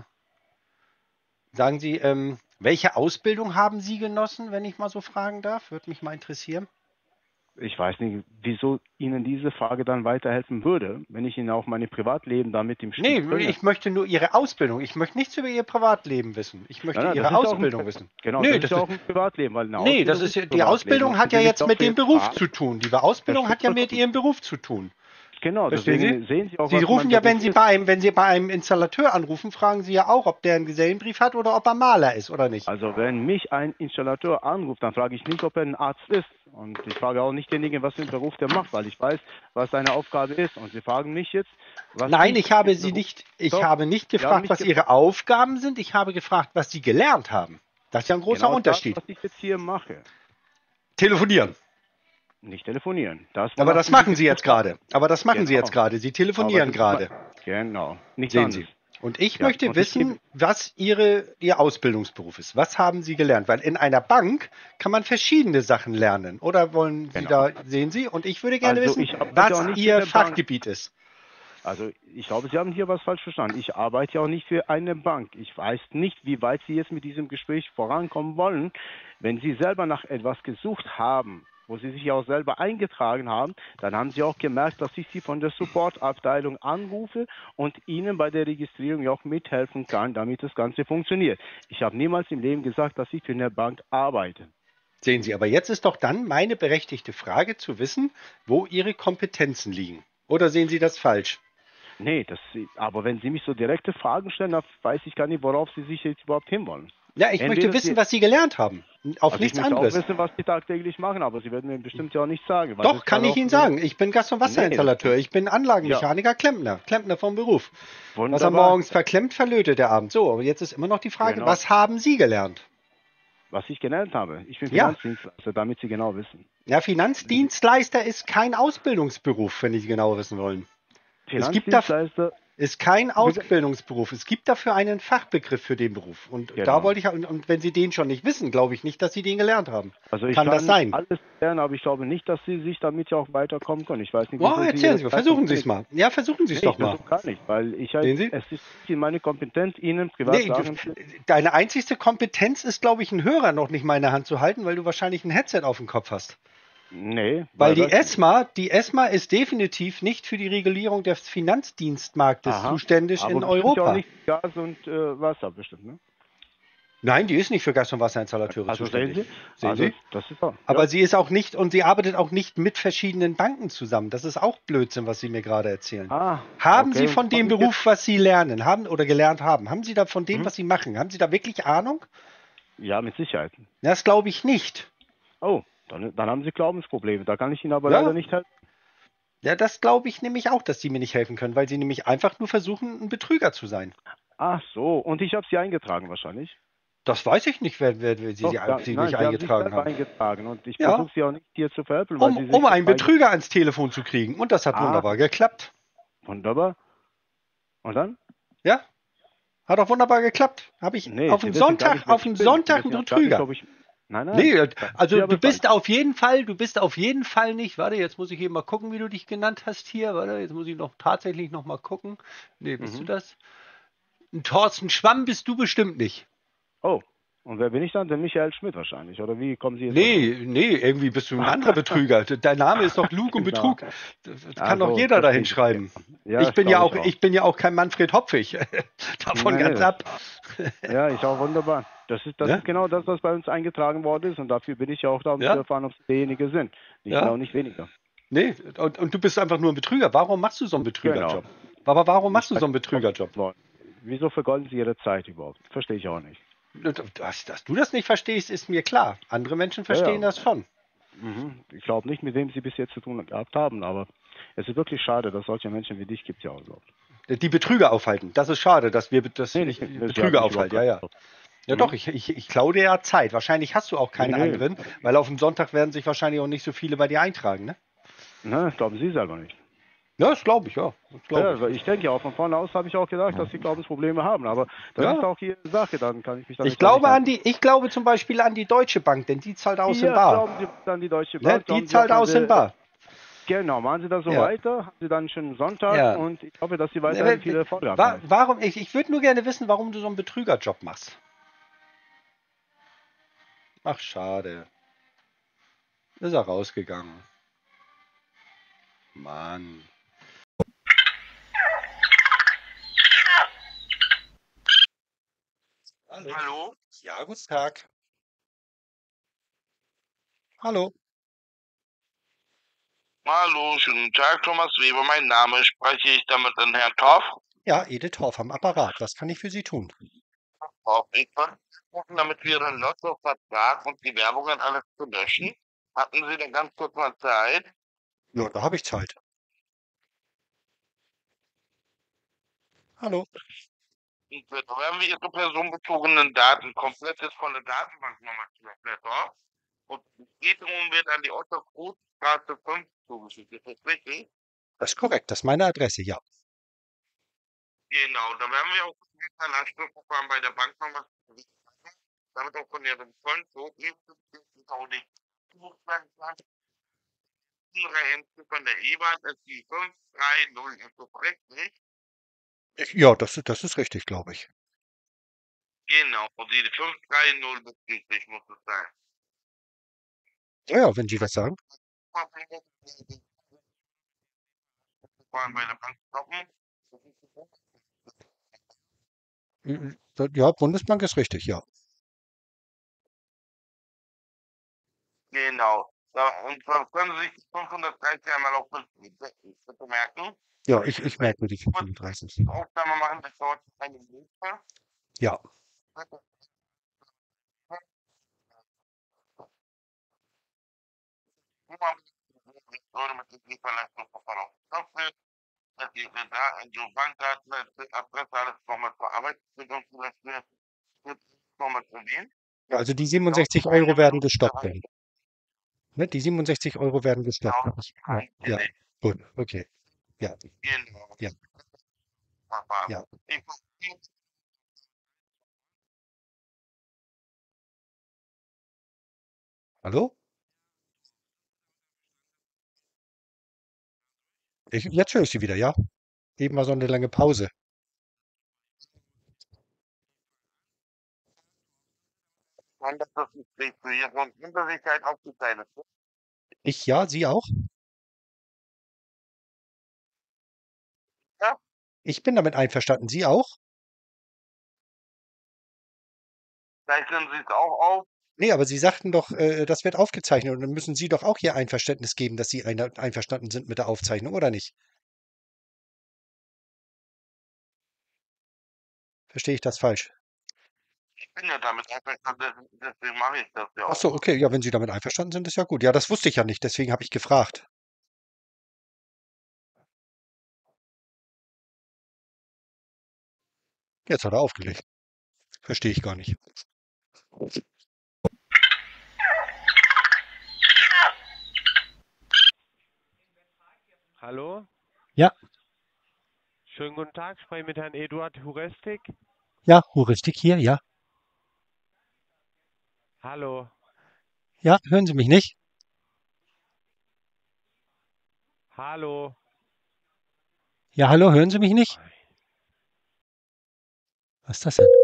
S2: Sagen Sie, welche Ausbildung haben Sie genossen, wenn ich mal so fragen darf? Würde mich mal interessieren.
S12: Ich weiß nicht, wieso Ihnen diese Frage dann weiterhelfen würde, wenn ich Ihnen auch mein Privatleben damit im Stich bringe.
S2: Ich möchte nur Ihre Ausbildung. Ich möchte nichts über Ihr Privatleben wissen. Ich möchte Ihre Ausbildung wissen.
S12: Genau, das ist ja auch ein Privatleben. Weil
S2: das ist die Ausbildung hat ja jetzt mit dem Beruf zu tun. Die Ausbildung hat ja mit Ihrem Beruf zu tun.
S12: Genau, deswegen sehen Sie auch,
S2: Sie rufen ja, wenn Sie bei einem Installateur anrufen, fragen Sie ja auch, ob der einen Gesellenbrief hat oder ob er Maler ist oder nicht.
S12: Also wenn mich ein Installateur anruft, dann frage ich nicht, ob er ein Arzt ist. Und ich frage auch nicht denjenigen, was für einen Beruf der macht, weil ich weiß, was seine Aufgabe ist. Und Sie fragen mich jetzt, was...
S2: Nein, ich habe nicht gefragt, was Ihre Aufgaben sind. Ich habe gefragt, was Sie gelernt haben. Das ist ja ein großer Unterschied.
S12: Das, was ich jetzt hier mache.
S2: Telefonieren.
S12: Nicht telefonieren.
S2: Aber das machen Sie jetzt gerade. Sie telefonieren gerade.
S12: Genau. Nicht
S2: sehen Sie. Und ich möchte wissen, was Ihr Ausbildungsberuf ist. Was haben Sie gelernt? Weil in einer Bank kann man verschiedene Sachen lernen. Oder wollen Sie sehen Sie? Und ich würde gerne wissen, was Ihr Fachgebiet ist.
S12: Also ich glaube, Sie haben hier was falsch verstanden. Ich arbeite ja auch nicht für eine Bank. Ich weiß nicht, wie weit Sie jetzt mit diesem Gespräch vorankommen wollen. Wenn Sie selber nach etwas gesucht haben, wo Sie sich ja auch selber eingetragen haben, dann haben Sie auch gemerkt, dass ich Sie von der Supportabteilung anrufe und Ihnen bei der Registrierung ja auch mithelfen kann, damit das Ganze funktioniert. Ich habe niemals im Leben gesagt, dass ich für eine Bank arbeite.
S2: Sehen Sie, aber jetzt ist doch dann meine berechtigte Frage zu wissen, wo Ihre Kompetenzen liegen. Oder sehen Sie das falsch?
S12: Nee, aber wenn Sie mich so direkte Fragen stellen, dann weiß ich gar nicht, worauf Sie sich jetzt überhaupt hinwollen.
S2: Ja, ich möchte wissen, was Sie gelernt haben. Auf
S12: Also ich
S2: nichts
S12: möchte auch
S2: anderes.
S12: wissen, was die tagtäglich machen, aber Sie werden mir bestimmt ja auch nicht sagen. Was
S2: Doch,
S12: ist
S2: kann
S12: dann
S2: ich
S12: auch
S2: Ihnen
S12: so?
S2: sagen. Ich bin Gas- und
S12: Nee,
S2: Wasserinstallateur. Ich bin Anlagenmechaniker, Klempner vom Beruf. Was er
S12: wunderbar.
S2: morgens verklemmt, verlötet er abends. So, aber jetzt ist immer noch die Frage,
S12: Genau.
S2: was haben Sie gelernt?
S12: Was ich gelernt habe. Ich bin
S2: Ja.
S12: Finanzdienstleister, damit Sie genau wissen.
S2: Ja, Finanzdienstleister ist kein Ausbildungsberuf, wenn Sie genau wissen wollen.
S12: Finanzdienstleister
S2: Ist kein Ausbildungsberuf. Es gibt dafür einen Fachbegriff für den Beruf. Und da
S12: Genau.
S2: wollte ich, und wenn Sie den schon nicht wissen, glaube ich nicht, dass Sie den gelernt haben.
S12: Also ich
S2: Kann das sein?
S12: alles lernen, aber ich glaube nicht, dass Sie sich damit ja auch weiterkommen können. Ich weiß nicht,
S2: Oh,
S12: wieso Sie
S2: erzählen Sie
S12: Ihre
S2: mal, versuchen
S12: Zeit
S2: Sie es mal. Ja, versuchen Sie es
S12: Nee,
S2: doch
S12: ich
S2: mal.
S12: versuche gar nicht, weil
S2: Sehen Sie?
S12: es ist nicht in meine Kompetenz, Ihnen privat
S2: Nee,
S12: sagen.
S2: deine einzigste Kompetenz ist, glaube ich, einen Hörer noch nicht mal in der Hand zu halten, weil du wahrscheinlich ein Headset auf dem Kopf hast.
S12: Nee,
S2: Weil die
S12: das-
S2: ESMA ist definitiv nicht für die Regulierung des Finanzdienstmarktes
S12: Aha.
S2: zuständig
S12: aber
S2: in
S12: bestimmt ja auch
S2: Europa.
S12: nicht Gas und Wasser bestimmt, ne?
S2: Nein, die ist nicht für Gas- und Wasserinstallateure
S12: Also sehen
S2: zuständig.
S12: Sie?
S2: Sehen
S12: Also
S2: Sie?
S12: das ist doch.
S2: Aber
S12: ja.
S2: sie ist auch nicht, und sie arbeitet auch nicht mit verschiedenen Banken zusammen. Das ist auch Blödsinn, was Sie mir gerade erzählen. Haben
S12: okay,
S2: Sie
S12: und
S2: von dem
S12: kommt jetzt-
S2: Beruf, was Sie lernen, oder gelernt haben Sie da von dem,
S12: Mhm.
S2: was Sie machen, haben Sie da wirklich Ahnung?
S12: Ja, mit Sicherheit.
S2: Das glaube ich nicht.
S12: Oh, dann haben Sie Glaubensprobleme. Da kann ich Ihnen aber
S2: Ja.
S12: leider nicht helfen.
S2: Ja, das glaube ich nämlich auch, dass Sie mir nicht helfen können, weil Sie nämlich einfach nur versuchen, ein Betrüger zu sein.
S12: Ach so, und ich habe Sie eingetragen wahrscheinlich.
S2: Das weiß ich nicht, wer Sie
S12: Doch,
S2: nicht
S12: nein, Sie
S2: eingetragen
S12: haben sich selber
S2: haben.
S12: eingetragen und ich
S2: Ja.
S12: versuche Sie auch nicht hier zu veräppeln, weil Sie sich
S2: Um einen
S12: das
S2: Betrüger ans Telefon zu kriegen. Und das hat
S12: Ah.
S2: wunderbar geklappt.
S12: Wunderbar. Und dann?
S2: Ja? Hat auch wunderbar geklappt. Habe ich
S12: Nee,
S2: auf
S12: Sie
S2: den
S12: wissen gar
S2: Sonntag,
S12: nicht, wer
S2: auf
S12: ich
S2: den
S12: bin. Sie
S2: Sonntag
S12: wissen
S2: einen
S12: ja gar nicht,
S2: Betrüger.
S12: ob ich- Nein,
S2: Nee,
S12: das
S2: also
S12: ist ja
S2: du bist
S12: bekannt.
S2: auf jeden Fall nicht, warte, jetzt muss ich eben mal gucken, wie du dich genannt hast hier, warte, jetzt muss ich tatsächlich noch mal gucken. Nee, bist du das? Ein Thorsten Schwamm bist du bestimmt nicht.
S12: Oh, und wer bin ich dann? Der Michael Schmidt wahrscheinlich, oder wie kommen Sie jetzt
S2: Nee, irgendwie bist du ein anderer Betrüger. Dein Name ist doch Lug und
S12: Genau.
S2: Betrug. Das kann doch
S12: so,
S2: jeder dahin
S12: deswegen.
S2: schreiben.
S12: Ja,
S2: ich bin ja
S12: glaub
S2: auch, ich bin ja auch kein Manfred Hopfig. Davon
S12: Nee,
S2: ganz
S12: das-
S2: ab.
S12: Ja, ist auch wunderbar. Das ist genau das, was bei uns eingetragen worden ist und dafür bin ich ja auch da, um
S2: Ja.
S12: zu erfahren, ob Sie derjenige sind. Nicht
S2: Ja.
S12: mehr und nicht weniger.
S2: Nee, und du bist einfach nur ein Betrüger. Warum machst du so einen Betrügerjob?
S12: Genau.
S2: Aber warum machst du so einen Betrügerjob?
S12: Wieso vergolden Sie Ihre Zeit überhaupt? Verstehe ich auch nicht.
S2: Dass du das nicht verstehst, ist mir klar. Andere Menschen verstehen
S12: Ja.
S2: das schon.
S12: Mhm. Ich glaube nicht, mit wem Sie bis jetzt zu tun gehabt haben, aber es ist wirklich schade, dass solche Menschen wie dich gibt es ja auch überhaupt.
S2: Die Betrüger aufhalten. Das ist schade, dass wir das
S12: Nee, nicht-
S2: Betrüger aufhalten. Ja. Ja
S12: Mhm.
S2: doch, ich klaue dir ja Zeit. Wahrscheinlich hast du auch keine
S12: Nee.
S2: anderen, weil auf dem Sonntag werden sich wahrscheinlich auch nicht so viele bei dir eintragen, ne?
S12: Na, das glauben Sie selber nicht.
S2: Ja, das glaube ich, ja. Das glaub
S12: Ja,
S2: ich.
S12: weil ich denke ja auch von vorne aus habe ich auch gedacht, dass Sie Glaubensprobleme haben, aber das
S2: Ja.
S12: ist auch Ihre Sache, dann kann ich mich damit
S2: Ich glaube
S12: auch nicht
S2: ich glaube zum Beispiel an die Deutsche Bank, denn die zahlt aus in
S12: Ja,
S2: Bar.
S12: glauben Sie an die Deutsche
S2: Ne?
S12: Bank.
S2: Die
S12: glauben Sie
S2: zahlt
S12: auch an
S2: aus in
S12: die-
S2: Bar.
S12: Genau, machen Sie das so
S2: Ja.
S12: weiter, haben Sie dann einen schönen Sonntag
S2: Ja.
S12: und ich hoffe, dass Sie weiterhin viele Erfolge haben.
S2: Warum, ich würde nur gerne wissen, warum du so einen Betrügerjob machst. Ach, schade. Ist er rausgegangen. Mann.
S10: Hallo?
S2: Ja, guten Tag. Hallo.
S10: Hallo, schönen Tag, Thomas Weber, mein Name. Spreche ich damit den Herrn Torf?
S2: Ja, Edith Horf am Apparat. Was kann ich für Sie tun?
S10: Torf, ich wollte gucken, damit wir den Lottovertrag und die Werbungen alles zu löschen. Hatten Sie denn ganz kurz mal Zeit?
S2: Ja, da habe ich Zeit. Hallo.
S10: Und werden wir Ihre personenbezogenen Daten komplett jetzt von der Datenbank nochmal komplett auf. Und die Lieferung wird an die Otto-Groß-Straße 5 zugeschickt. Ist das richtig?
S2: Das ist korrekt. Das ist meine Adresse, ja.
S10: Genau, da werden wir auch ein Anspruchsverfahren bei der Bank nochmal damit auch von Ihrem Konto von der IBAN ist die 530, ist das richtig?
S2: Ja, das ist richtig, glaube ich.
S10: Genau, und die 530 bezüglich muss es sein.
S2: Ja, wenn Sie das sagen.
S10: Bei der Bank stoppen.
S2: Ja, Bundesbank ist richtig, ja.
S10: Genau. Und zwar können Sie sich die 530 einmal auch bitte merken.
S2: Ja, ich merke mir die 35.
S10: Aufnahme machen, das dauert eine Minute.
S2: Ja. Ja, also die 67 Euro werden gestoppt werden. Ne, die 67 Euro werden gestoppt. Ja, ja, gut, okay. Ja, ja, ja. Hallo? Jetzt höre ich Sie wieder, ja? Eben war so eine lange Pause. Ich ja, Sie auch? Ich bin damit einverstanden. Sie auch?
S10: Zeichnen Sie es auch auf?
S2: Nee, aber Sie sagten doch, das wird aufgezeichnet und dann müssen Sie doch auch Ihr Einverständnis geben, dass Sie einverstanden sind mit der Aufzeichnung, oder nicht? Verstehe ich das falsch?
S10: Ich bin ja damit einverstanden, deswegen mache ich das ja
S2: Ach
S10: auch.
S2: so, okay. Ja, wenn Sie damit einverstanden sind, ist ja gut. Ja, das wusste ich ja nicht, deswegen habe ich gefragt. Jetzt hat er aufgelegt. Verstehe ich gar nicht.
S13: Hallo?
S2: Ja,
S13: Schönen guten Tag, spreche mit Herrn Eduard Hurestik.
S2: ja, Heuristik hier, ja.
S13: Hallo.
S2: Ja, hören Sie mich nicht?
S13: Hallo.
S2: Ja, hallo, hören Sie mich nicht? Was ist das denn?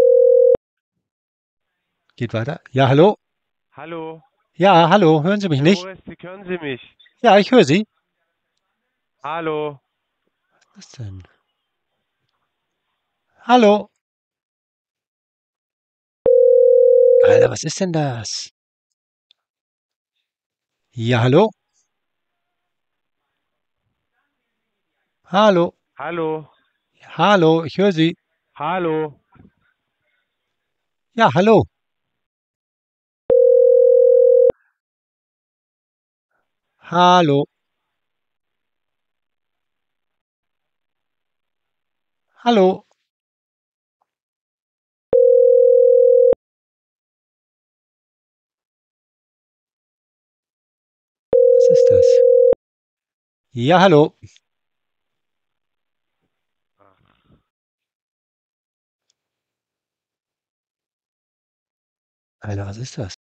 S2: Geht weiter. Ja, hallo?
S13: Hallo.
S2: Ja, hallo, hören Sie mich
S13: Herr
S2: nicht?
S13: Hurestik, hören Sie mich?
S2: Ja, ich höre Sie.
S13: Hallo.
S2: Was denn? Hallo? Alter, was ist denn das? Ja, hallo? Hallo?
S13: Hallo.
S2: Hallo, ich höre Sie.
S13: Hallo.
S2: Ja, hallo. Hallo. Hallo. Was ist das? Ja, hallo. Alter, was ist das?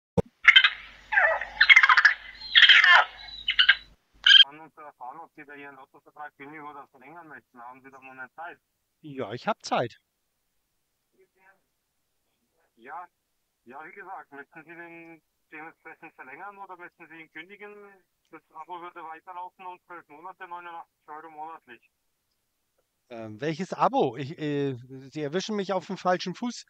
S14: Um zu erfahren, ob Sie da Ihren Lottovertrag kündigen oder verlängern möchten. Haben Sie da mal eine Zeit?
S2: Ja, ich habe Zeit.
S14: Ja, ja, wie gesagt, möchten Sie den dementsprechend verlängern oder möchten Sie ihn kündigen? Das Abo würde weiterlaufen und 12 Monate, 89 Euro monatlich.
S2: Welches Abo? Sie erwischen mich auf dem falschen Fuß.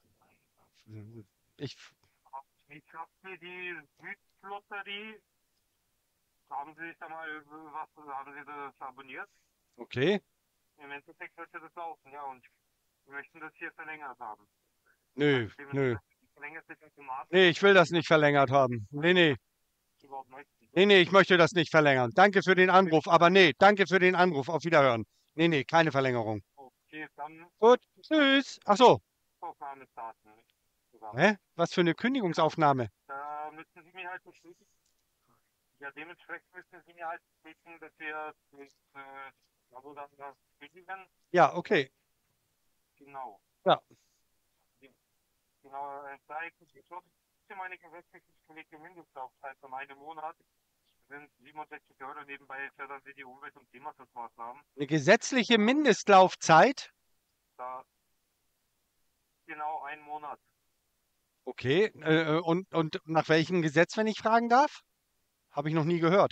S2: Ich,
S14: Ich habe mir die Südlotterie, haben Sie da mal, haben Sie das abonniert?
S2: okay.
S14: Im Endeffekt sollte das laufen, ja, und wir möchten das hier verlängert haben.
S2: Nö, nö.
S14: Verlängert sich automatisch.
S2: Nee, ich will das nicht verlängert haben. Nee, nee. Nee, nee, ich möchte das nicht verlängern. Danke für den Anruf, aber nee, danke für den Anruf. Auf Wiederhören. Nee, nee, keine Verlängerung.
S14: Okay, dann
S2: Gut, tschüss. Ach so.
S14: Aufnahmedaten.
S2: Hä? Was für eine Kündigungsaufnahme?
S14: Da müssen Sie mir halt bestätigen. Ja, dementsprechend müssen Sie mir halt bestätigen, dass wir das Abo dann kündigen.
S2: Ja, okay.
S14: Genau.
S2: Ja.
S14: Genau, da ich meine gesetzliche Mindestlaufzeit von einem Monat sind 67 Euro. Nebenbei fördern Sie die Umwelt- und Klimaschutzmaßnahmen.
S2: Eine gesetzliche Mindestlaufzeit?
S14: Da genau einen Monat.
S2: Okay. Und nach welchem Gesetz, wenn ich fragen darf? Habe ich noch nie gehört.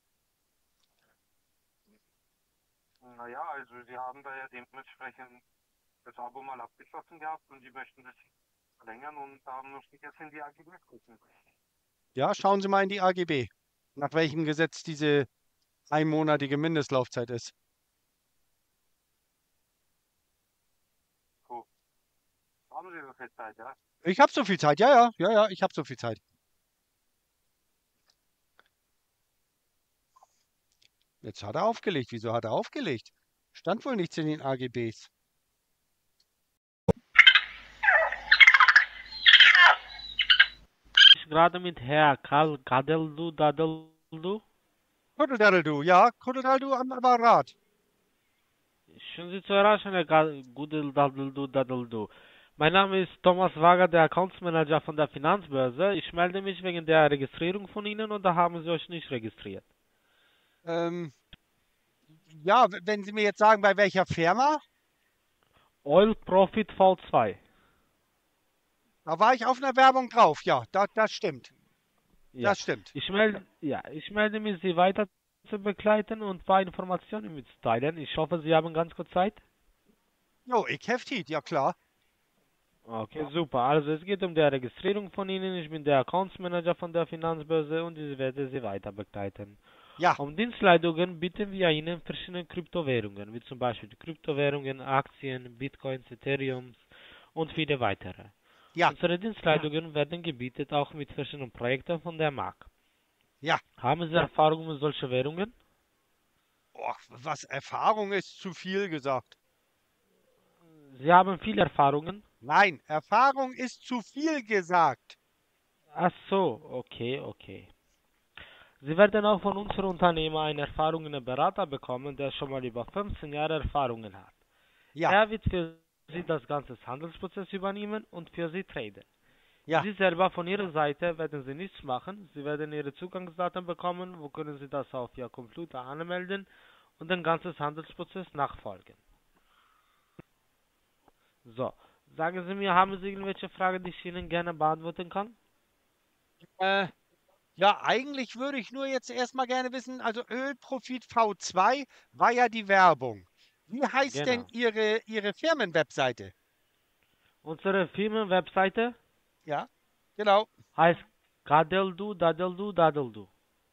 S14: Naja, also Sie haben da ja dementsprechend das Abo mal abgeschlossen gehabt und Sie möchten das verlängern und da muss ich jetzt in die AGB gucken.
S2: Ja, schauen Sie mal in die AGB, nach welchem Gesetz diese einmonatige Mindestlaufzeit ist.
S14: Gut. Haben Sie so viel Zeit, ja?
S2: Ich habe so viel Zeit, ja, ich habe so viel Zeit.
S8: Jetzt hat er aufgelegt. Wieso hat er aufgelegt? Stand wohl nichts in den AGBs.
S13: Ich gerade mit Herr Karl Gadeldu Dadeldu.
S8: Kuddeldadeldu, ja, Kuddeldadeldu am Apparat.
S13: Schön Sie zu erreichen, Herr Gudel Dadeldu Dadeldu. Mein Name ist Thomas Wager, der Accounts Manager von der Finanzbörse. Ich melde mich wegen der Registrierung von Ihnen oder haben Sie euch nicht registriert?
S8: Ja, wenn Sie mir jetzt sagen, bei welcher Firma?
S13: Oil Profit V2.
S8: Da war ich auf einer Werbung drauf, ja, das stimmt.
S13: Ja.
S8: Das stimmt.
S13: Ich melde mich, Sie weiter zu begleiten und ein paar Informationen mitzuteilen. Ich hoffe, Sie haben ganz kurz Zeit.
S8: Jo, ich heftig, ja klar.
S13: Okay, super. Also es geht um die Registrierung von Ihnen. Ich bin der Accounts Manager von der Finanzbörse und ich werde Sie weiter begleiten.
S8: Ja.
S13: Um Dienstleistungen bieten wir Ihnen verschiedene Kryptowährungen, wie zum Beispiel Kryptowährungen, Aktien, Bitcoins, Ethereums und viele weitere.
S8: Ja.
S13: Unsere Dienstleistungen werden gebietet auch mit verschiedenen Projekten von der Mark.
S8: Ja.
S13: Haben Sie Erfahrung mit solchen Währungen?
S8: Och, was Erfahrung ist zu viel gesagt.
S13: Sie haben viele Erfahrungen?
S8: Nein, Erfahrung ist zu viel gesagt.
S13: Ach so, okay. Sie werden auch von unserem Unternehmer einen erfahrenen Berater bekommen, der schon mal über 15 Jahre Erfahrungen hat.
S8: Ja.
S13: Er wird für Sie das ganze Handelsprozess übernehmen und für Sie traden.
S8: Ja.
S13: Sie selber von Ihrer Seite werden Sie nichts machen. Sie werden Ihre Zugangsdaten bekommen, wo können Sie das auf Ihr Computer anmelden und den ganzen Handelsprozess nachfolgen. So, sagen Sie mir, haben Sie irgendwelche Fragen, die ich Ihnen gerne beantworten kann?
S8: Ja, eigentlich würde ich nur jetzt erstmal gerne wissen, also Ölprofit V2 war ja die Werbung. Wie heißt denn Ihre Firmenwebseite?
S13: Unsere Firmenwebseite?
S8: Ja, genau.
S13: Heißt Gadeldu Dadeldu Dadeldu.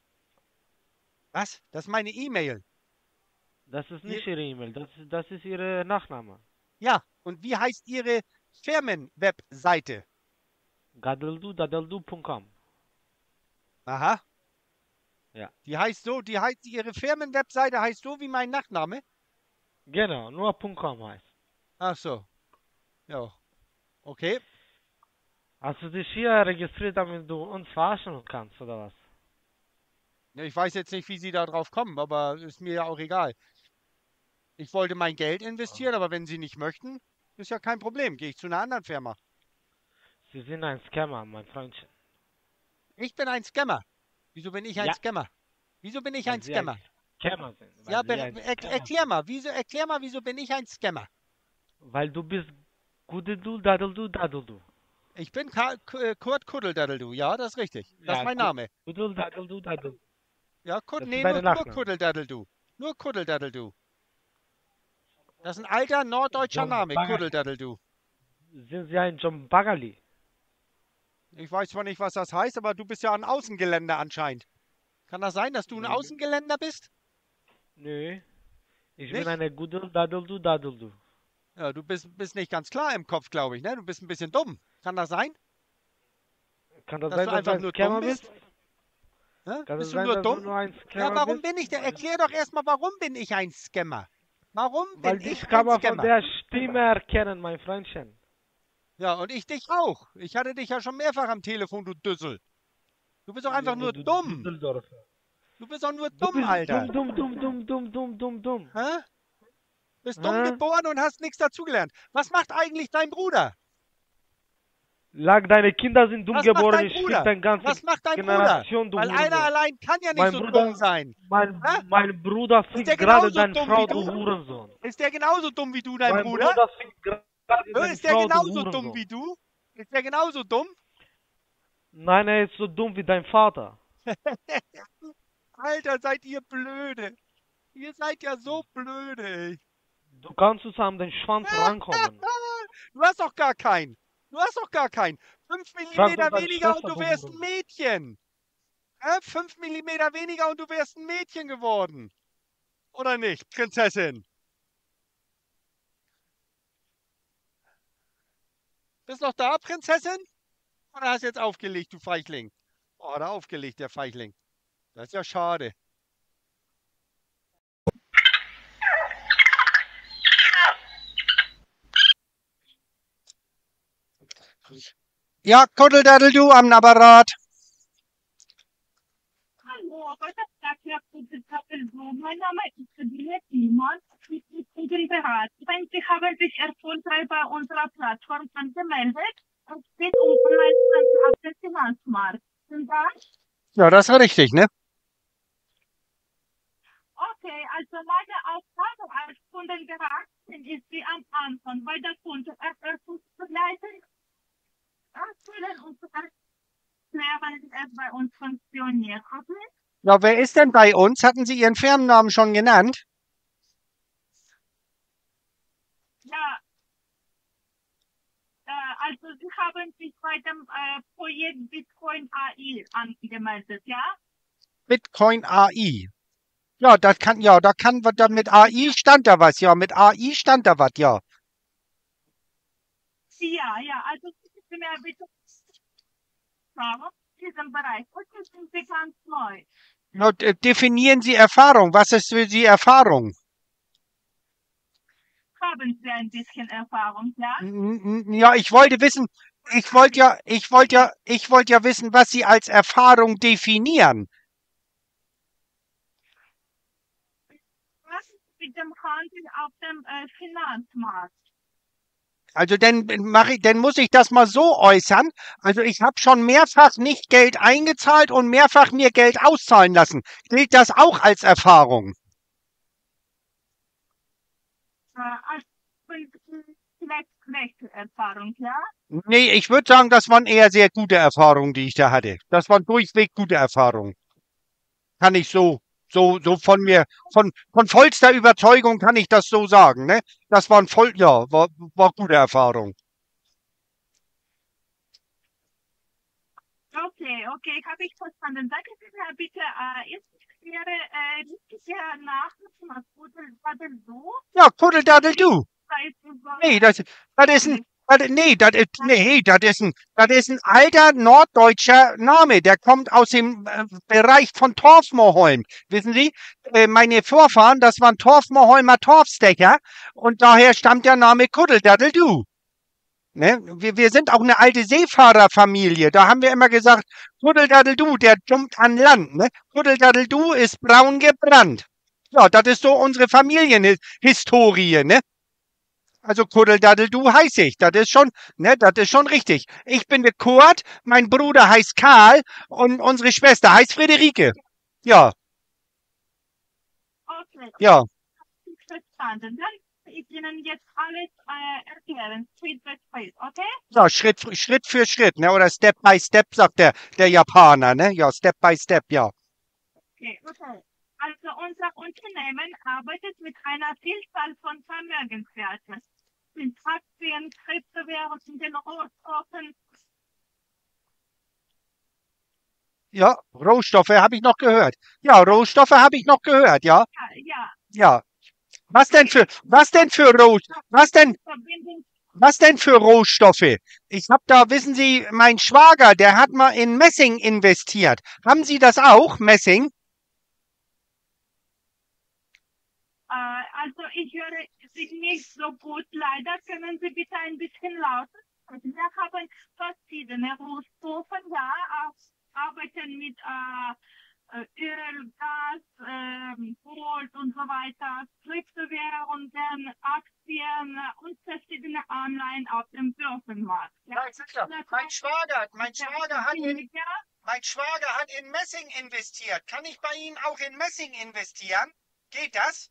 S8: Was? Das ist meine E-Mail.
S13: Das ist nicht Ihre E-Mail, das ist Ihre Nachname.
S8: Ja, und wie heißt Ihre Firmenwebseite?
S13: gadeldu.com.
S8: Aha.
S13: Ja.
S8: Ihre Firmenwebseite heißt so wie mein Nachname?
S13: Genau, nur .com heißt.
S8: Ach so. Ja. Okay.
S13: Hast du dich hier registriert, damit du uns verarschen kannst, oder was?
S8: Ja, ich weiß jetzt nicht, wie Sie da drauf kommen, aber ist mir ja auch egal. Ich wollte mein Geld investieren, aber wenn Sie nicht möchten, ist ja kein Problem. Gehe ich zu einer anderen Firma.
S13: Sie sind ein Scammer, mein Freundchen.
S8: Ich bin ein Scammer. Wieso bin ich ein Scammer? Wieso bin ich ein Scammer?
S13: Scammer sind.
S8: Ja, erklär mal, wieso bin ich ein Scammer?
S13: Weil du bist Gudedu Dadeldu Dadeldu.
S8: Ich bin Kurt Kuddeldadeldu, ja, das ist richtig. Das ist mein Name.
S13: Kudel Dadeldu Dadeldu.
S8: Ja, nur Kuddeldadeldu. Nur Kuddeldadeldu. Das ist ein alter norddeutscher Name, Kuddeldadeldu.
S13: Sind Sie ein John Bagali?
S8: Ich weiß zwar nicht, was das heißt, aber du bist ja ein Außengeländer anscheinend. Kann das sein, dass du ein Außengeländer bist?
S13: Nö. Ich bin eine Gudel Dadeldu Dadeldu.
S8: Ja, du bist nicht ganz klar im Kopf, glaube ich, ne? Du bist ein bisschen dumm. Kann das sein?
S13: Kann das
S8: dass
S13: sein,
S8: du
S13: dass
S8: einfach
S13: du ein
S8: nur
S13: Scammer
S8: dumm bist?
S13: bist?
S8: Bist du
S13: sein,
S8: nur
S13: dass
S8: dumm?
S13: nur ein
S8: Ja,
S13: Scammer
S8: warum
S13: bist?
S8: bin ich der? Erklär doch erstmal, warum bin ich ein Scammer? Warum
S13: Weil
S8: bin ich
S13: dich kann
S8: ein
S13: man von
S8: Scammer?
S13: der Stimme erkennen, mein Freundchen.
S8: Ja, und ich dich auch. Ich hatte dich ja schon mehrfach am Telefon, du Düssel. Du bist doch einfach nur dumm. Du bist doch nur dumm, Alter.
S13: Dumm.
S8: Hä? Bist dumm geboren und hast nichts dazugelernt. Was macht eigentlich dein Bruder?
S13: Deine Kinder sind dumm
S8: Was
S13: geboren,
S8: macht dein
S13: ich
S8: Bruder?
S13: fick deine ganze
S8: Was macht dein
S13: Generation,
S8: Bruder?
S13: du
S8: Weil einer
S13: Hurensohn.
S8: allein kann ja nicht
S13: Mein
S8: so
S13: Bruder-
S8: dumm sein.
S13: Mein Bruder
S8: Ist
S13: fickt
S8: der
S13: gerade
S8: genauso
S13: deine
S8: dumm
S13: Frau,
S8: wie
S13: du
S8: du?
S13: Hurensohn.
S8: Ist der genauso dumm wie du, dein
S13: Mein
S8: Bruder?
S13: Bruder fickt gerade deine
S8: Ist der
S13: Frau, du
S8: genauso
S13: Hurensohn.
S8: dumm wie du? Ist der genauso dumm?
S13: Nein, er ist so dumm wie dein Vater.
S8: Alter, seid ihr blöde. Ihr seid ja so blöde, ey.
S13: Du kannst uns an den Schwanz rankommen.
S8: Du hast doch gar keinen. 5
S13: Frag
S8: Millimeter
S13: doch deine
S8: weniger und
S13: Schwester,
S8: du wärst
S13: du
S8: ein Mädchen. 5 Millimeter weniger und du wärst ein Mädchen geworden. Oder nicht, Prinzessin? Bist noch da, Prinzessin? Oder hast du jetzt aufgelegt, du Feigling? Oh, hat er aufgelegt, der Feigling. Das ist ja schade. Ja, Kuddeldaddel-Du am Apparat.
S15: Hallo, heute Tag, Herr Kuddeldaddel-Du. Mein Name ist Sabine Simon. Ich bin Beraterin. Sie haben sich erfolgreich bei unserer Plattform angemeldet. Es geht um Online-Handel auf dem Finanzmarkt. Und das?
S8: Ja, das war richtig, ne?
S15: Okay, also meine Aufgabe als Kundenberaterin ist, Sie am Anfang bei der Kundeneröffnung zu begleiten, erfüllen und zu erklären, wie es bei uns funktioniert. Okay?
S8: Ja, wer ist denn bei uns? Hatten Sie Ihren Firmennamen schon genannt?
S15: Ja, also Sie haben sich bei dem Projekt Bitcoin AI angemeldet, ja?
S8: Bitcoin AI. Ja, das kann, ja, da kann, da mit AI stand da was, ja, mit AI stand da was, ja.
S15: Ja, also Sie mir bitte Erfahrung in diesem Bereich. Und sind Sie ganz neu.
S8: Ja, definieren Sie Erfahrung. Was ist für Sie Erfahrung?
S15: Haben Sie ein bisschen Erfahrung, ja?
S8: Ja, ich wollte wissen, ich wollte ja wissen, was Sie als Erfahrung definieren.
S15: Was ist mit dem Handel auf dem Finanzmarkt?
S8: Also dann muss ich das mal so äußern. Also ich habe schon mehrfach nicht Geld eingezahlt und mehrfach mir Geld auszahlen lassen. Gilt das auch als Erfahrung?
S15: Als schlechte Erfahrung, ja?
S8: Nee, ich würde sagen, das waren eher sehr gute Erfahrungen, die ich da hatte. Das waren durchweg gute Erfahrungen. Kann ich so von mir, von vollster Überzeugung kann ich das so sagen, ne? Das waren war gute Erfahrung.
S15: Okay, habe ich verstanden. Sagen Sie mir bitte, ist Ihre richtige Nachname Kuddeldaddel-Du?
S8: Ja, Kuddeldaddel-Du. Nee, das ist ein alter norddeutscher Name. Der kommt aus dem Bereich von Torfmoorholm. Wissen Sie, meine Vorfahren, das waren Torfmoorholmer Torfstecher und daher stammt der Name Kuddeldaddel-Du. Ne? Wir sind auch eine alte Seefahrerfamilie. Da haben wir immer gesagt, Kuddeldaddel-Du, der jumpt an Land. Ne? Kuddeldaddel-Du ist braun gebrannt. Ja, das ist so unsere Familienhistorie, ne? Also Kuddeldaddel-Du heiße ich. Das ist schon, ne, das ist schon richtig. Ich bin der Kurt, mein Bruder heißt Karl und unsere Schwester heißt Friederike. Ja.
S15: Okay.
S8: Ja.
S15: Verstanden. Dann ich Ihnen jetzt alles erklären, Schritt für Schritt, okay?
S8: Ja, Schritt für Schritt, ne? Oder Step by Step, sagt der Japaner, ne? Ja, Step by Step, ja.
S15: Okay. Also unser Unternehmen arbeitet mit einer Vielzahl von Vermögenswerten. Sind Aktien, Kryptowährungen, Rohstoffen.
S8: Ja, Rohstoffe habe ich noch gehört. Ja, Rohstoffe habe ich noch gehört, ja. Ja. Was denn für Rohstoffe? Ich habe da, wissen Sie, mein Schwager, der hat mal in Messing investiert. Haben Sie das auch, Messing?
S15: Also ich höre Sie nicht so gut. Leider können Sie bitte ein bisschen lauter sprechen. Wir haben verschiedene Rohstoffe, ja, arbeiten mit Öl, Gas, Gold und so weiter, Kryptowährungen, Aktien und verschiedene Anleihen auf dem Börsenmarkt. Ja?
S8: Mein Schwager hat in Messing investiert. Kann ich bei Ihnen auch in Messing investieren? Geht das?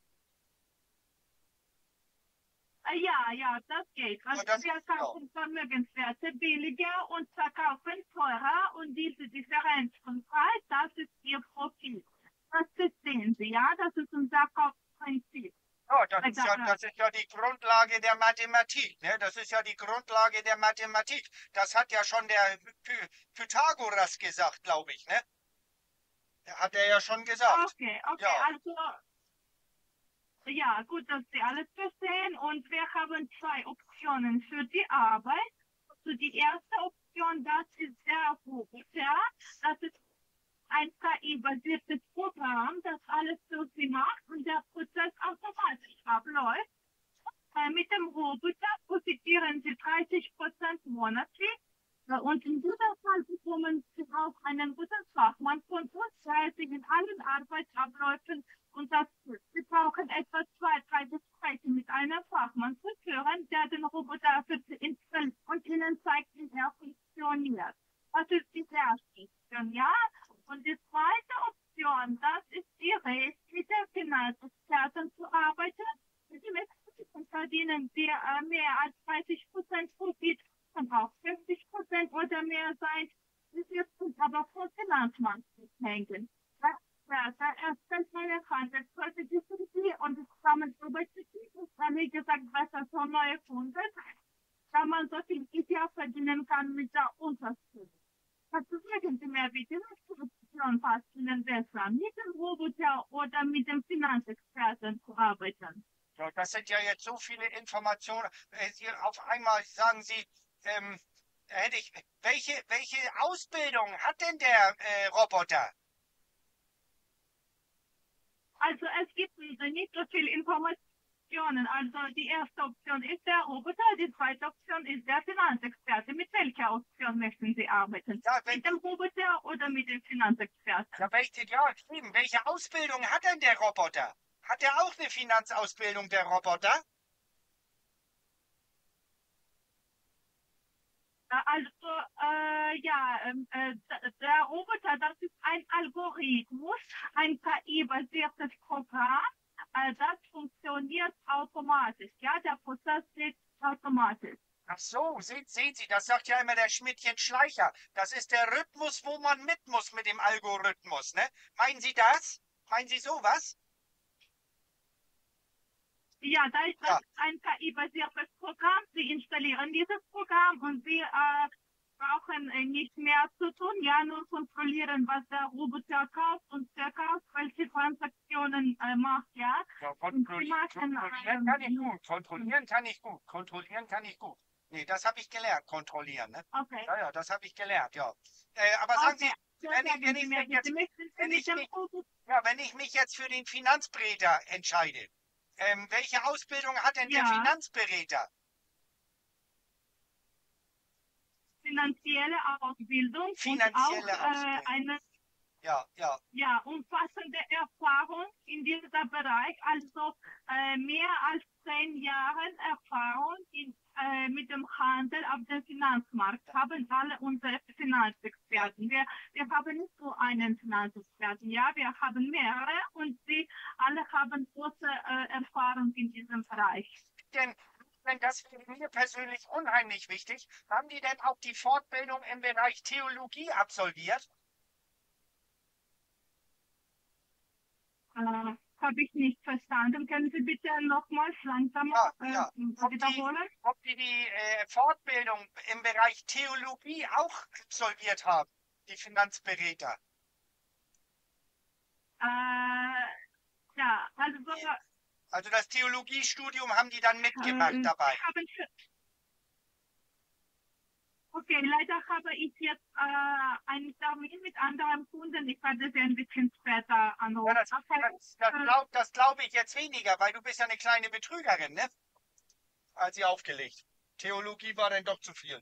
S15: Ja, das geht. Also wir kaufen Vermögenswerte billiger und verkaufen teurer und diese Differenz vom Preis, das ist Ihr Profit. Das verstehen Sie, ja? Das ist unser Kaufprinzip.
S8: Ja, das ist ja die Grundlage der Mathematik. Ne? Das ist ja die Grundlage der Mathematik. Das hat ja schon der Pythagoras gesagt, glaube ich. Ne? Hat er ja schon gesagt.
S15: Okay, also ja, gut, dass Sie alles verstehen und wir haben zwei Optionen für die Arbeit. Also die erste Option, das ist der Roboter. Das ist ein KI-basiertes Programm, das alles für Sie macht und der Prozess automatisch abläuft. Mit dem Roboter profitieren Sie 30% monatlich Und in diesem Fall bekommen Sie auch einen guten Fachmann von uns, der sich in allen Arbeitsabläufen unterstützt. Sie brauchen etwa 2-3 Gespräche mit einem Fachmann zu führen, der den Roboter für Sie installiert und Ihnen zeigt, wie er funktioniert. Das ist die erste Option, ja? Und die zweite Option, das ist direkt mit der Finanzexperten zu arbeiten. Die Menschen verdienen mehr als 30% Profit, kann auch 50% oder mehr sein. Das wird aber vom Finanzmarkt hängen. Der erstellt eine Handelsstrategie für Sie und es kommen über die wie gesagt, besser für neue Kunden, da man so viel Geld verdienen kann mit der Unterstützung. Sagen Sie mir bitte, welche Option passt Ihnen besser, mit dem Roboter oder mit dem Finanzexperten zu arbeiten?
S8: Ja, das sind ja jetzt so viele Informationen. Auf einmal sagen Sie, welche Ausbildung hat denn der Roboter?
S15: Also es gibt nicht so viele Informationen. Also die erste Option ist der Roboter, die zweite Option ist der Finanzexperte. Mit welcher Option möchten Sie arbeiten? Ja, mit dem Roboter oder mit dem Finanzexperten?
S8: Ja, welche Ausbildung hat denn der Roboter? Hat er auch eine Finanzausbildung, der Roboter?
S15: Also, der Roboter, das ist ein Algorithmus, ein KI-basiertes Programm, das funktioniert automatisch. Ja, der Prozess geht automatisch.
S8: Ach so, sehen Sie, das sagt ja immer der Schmidtchen-Schleicher. Das ist der Rhythmus, wo man mit muss mit dem Algorithmus, ne? Meinen Sie das? Meinen Sie sowas?
S15: Ja, da ist ein KI-basiertes Programm. Sie installieren dieses Programm und Sie brauchen nicht mehr zu tun, ja, nur kontrollieren, was der Roboter kauft und verkauft, welche Transaktionen macht, ja.
S8: Kontrollieren kann ich gut. Nee, das habe ich gelernt, kontrollieren, ne? Okay. Ja, das habe ich gelernt, ja. Aber sagen Sie, wenn ich mich jetzt für den Finanzberater entscheide, welche Ausbildung hat denn der Finanzberater?
S15: Finanzielle Ausbildung und auch umfassende Erfahrung in diesem Bereich, also mehr als 10 Jahre Erfahrung mit dem Handel auf dem Finanzmarkt haben alle unsere Finanzexperten. Wir haben nicht nur einen Finanzexperten, ja, wir haben mehrere und sie alle haben große Erfahrung in diesem Bereich.
S8: Denn das wäre mir persönlich unheimlich wichtig. Haben die denn auch die Fortbildung im Bereich Theologie absolviert?
S15: Habe ich nicht verstanden. Können Sie bitte nochmals langsamer wiederholen?
S8: Ob die Fortbildung im Bereich Theologie auch absolviert haben, die Finanzberater?
S15: Ja,
S8: also das Theologiestudium haben die dann mitgemacht dabei.
S15: Okay, leider habe ich jetzt einen Termin mit anderen Kunden. Ich werde Sie ein bisschen später anrufen.
S8: Ja, das glaube ich jetzt weniger, weil du bist ja eine kleine Betrügerin, ne? Als sie aufgelegt. Theologie war dann doch zu viel.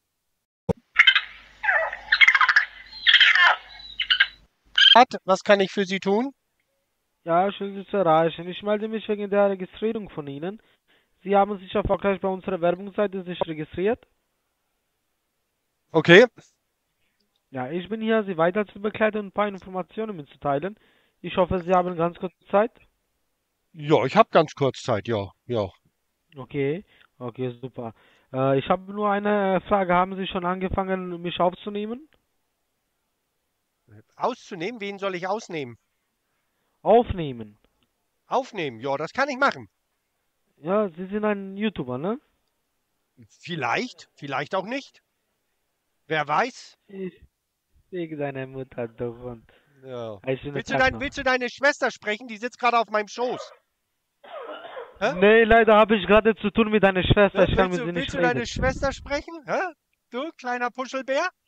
S8: Was kann ich für Sie tun?
S13: Ja, schön Sie zu erreichen. Ich melde mich wegen der Registrierung von Ihnen. Sie haben sich erfolgreich bei unserer Werbungsseite registriert.
S8: Okay.
S13: Ja, ich bin hier, Sie weiter zu begleiten und ein paar Informationen mitzuteilen. Ich hoffe, Sie haben ganz kurz Zeit.
S8: Ja, ich habe ganz kurz Zeit, ja.
S13: Okay, super. Ich habe nur eine Frage. Haben Sie schon angefangen, mich aufzunehmen?
S8: Auszunehmen? Wen soll ich ausnehmen?
S13: Aufnehmen.
S8: Aufnehmen, ja, das kann ich machen.
S13: Ja, Sie sind ein YouTuber, ne?
S8: Vielleicht auch nicht. Wer weiß?
S13: Wegen deiner Mutter doch und.
S8: Ja. Willst du deine Schwester sprechen? Die sitzt gerade auf meinem Schoß. Hä?
S13: Nee, leider habe ich gerade zu tun mit deiner Schwester.
S8: Willst du deine Schwester sprechen? Hä? Du, kleiner Puschelbär?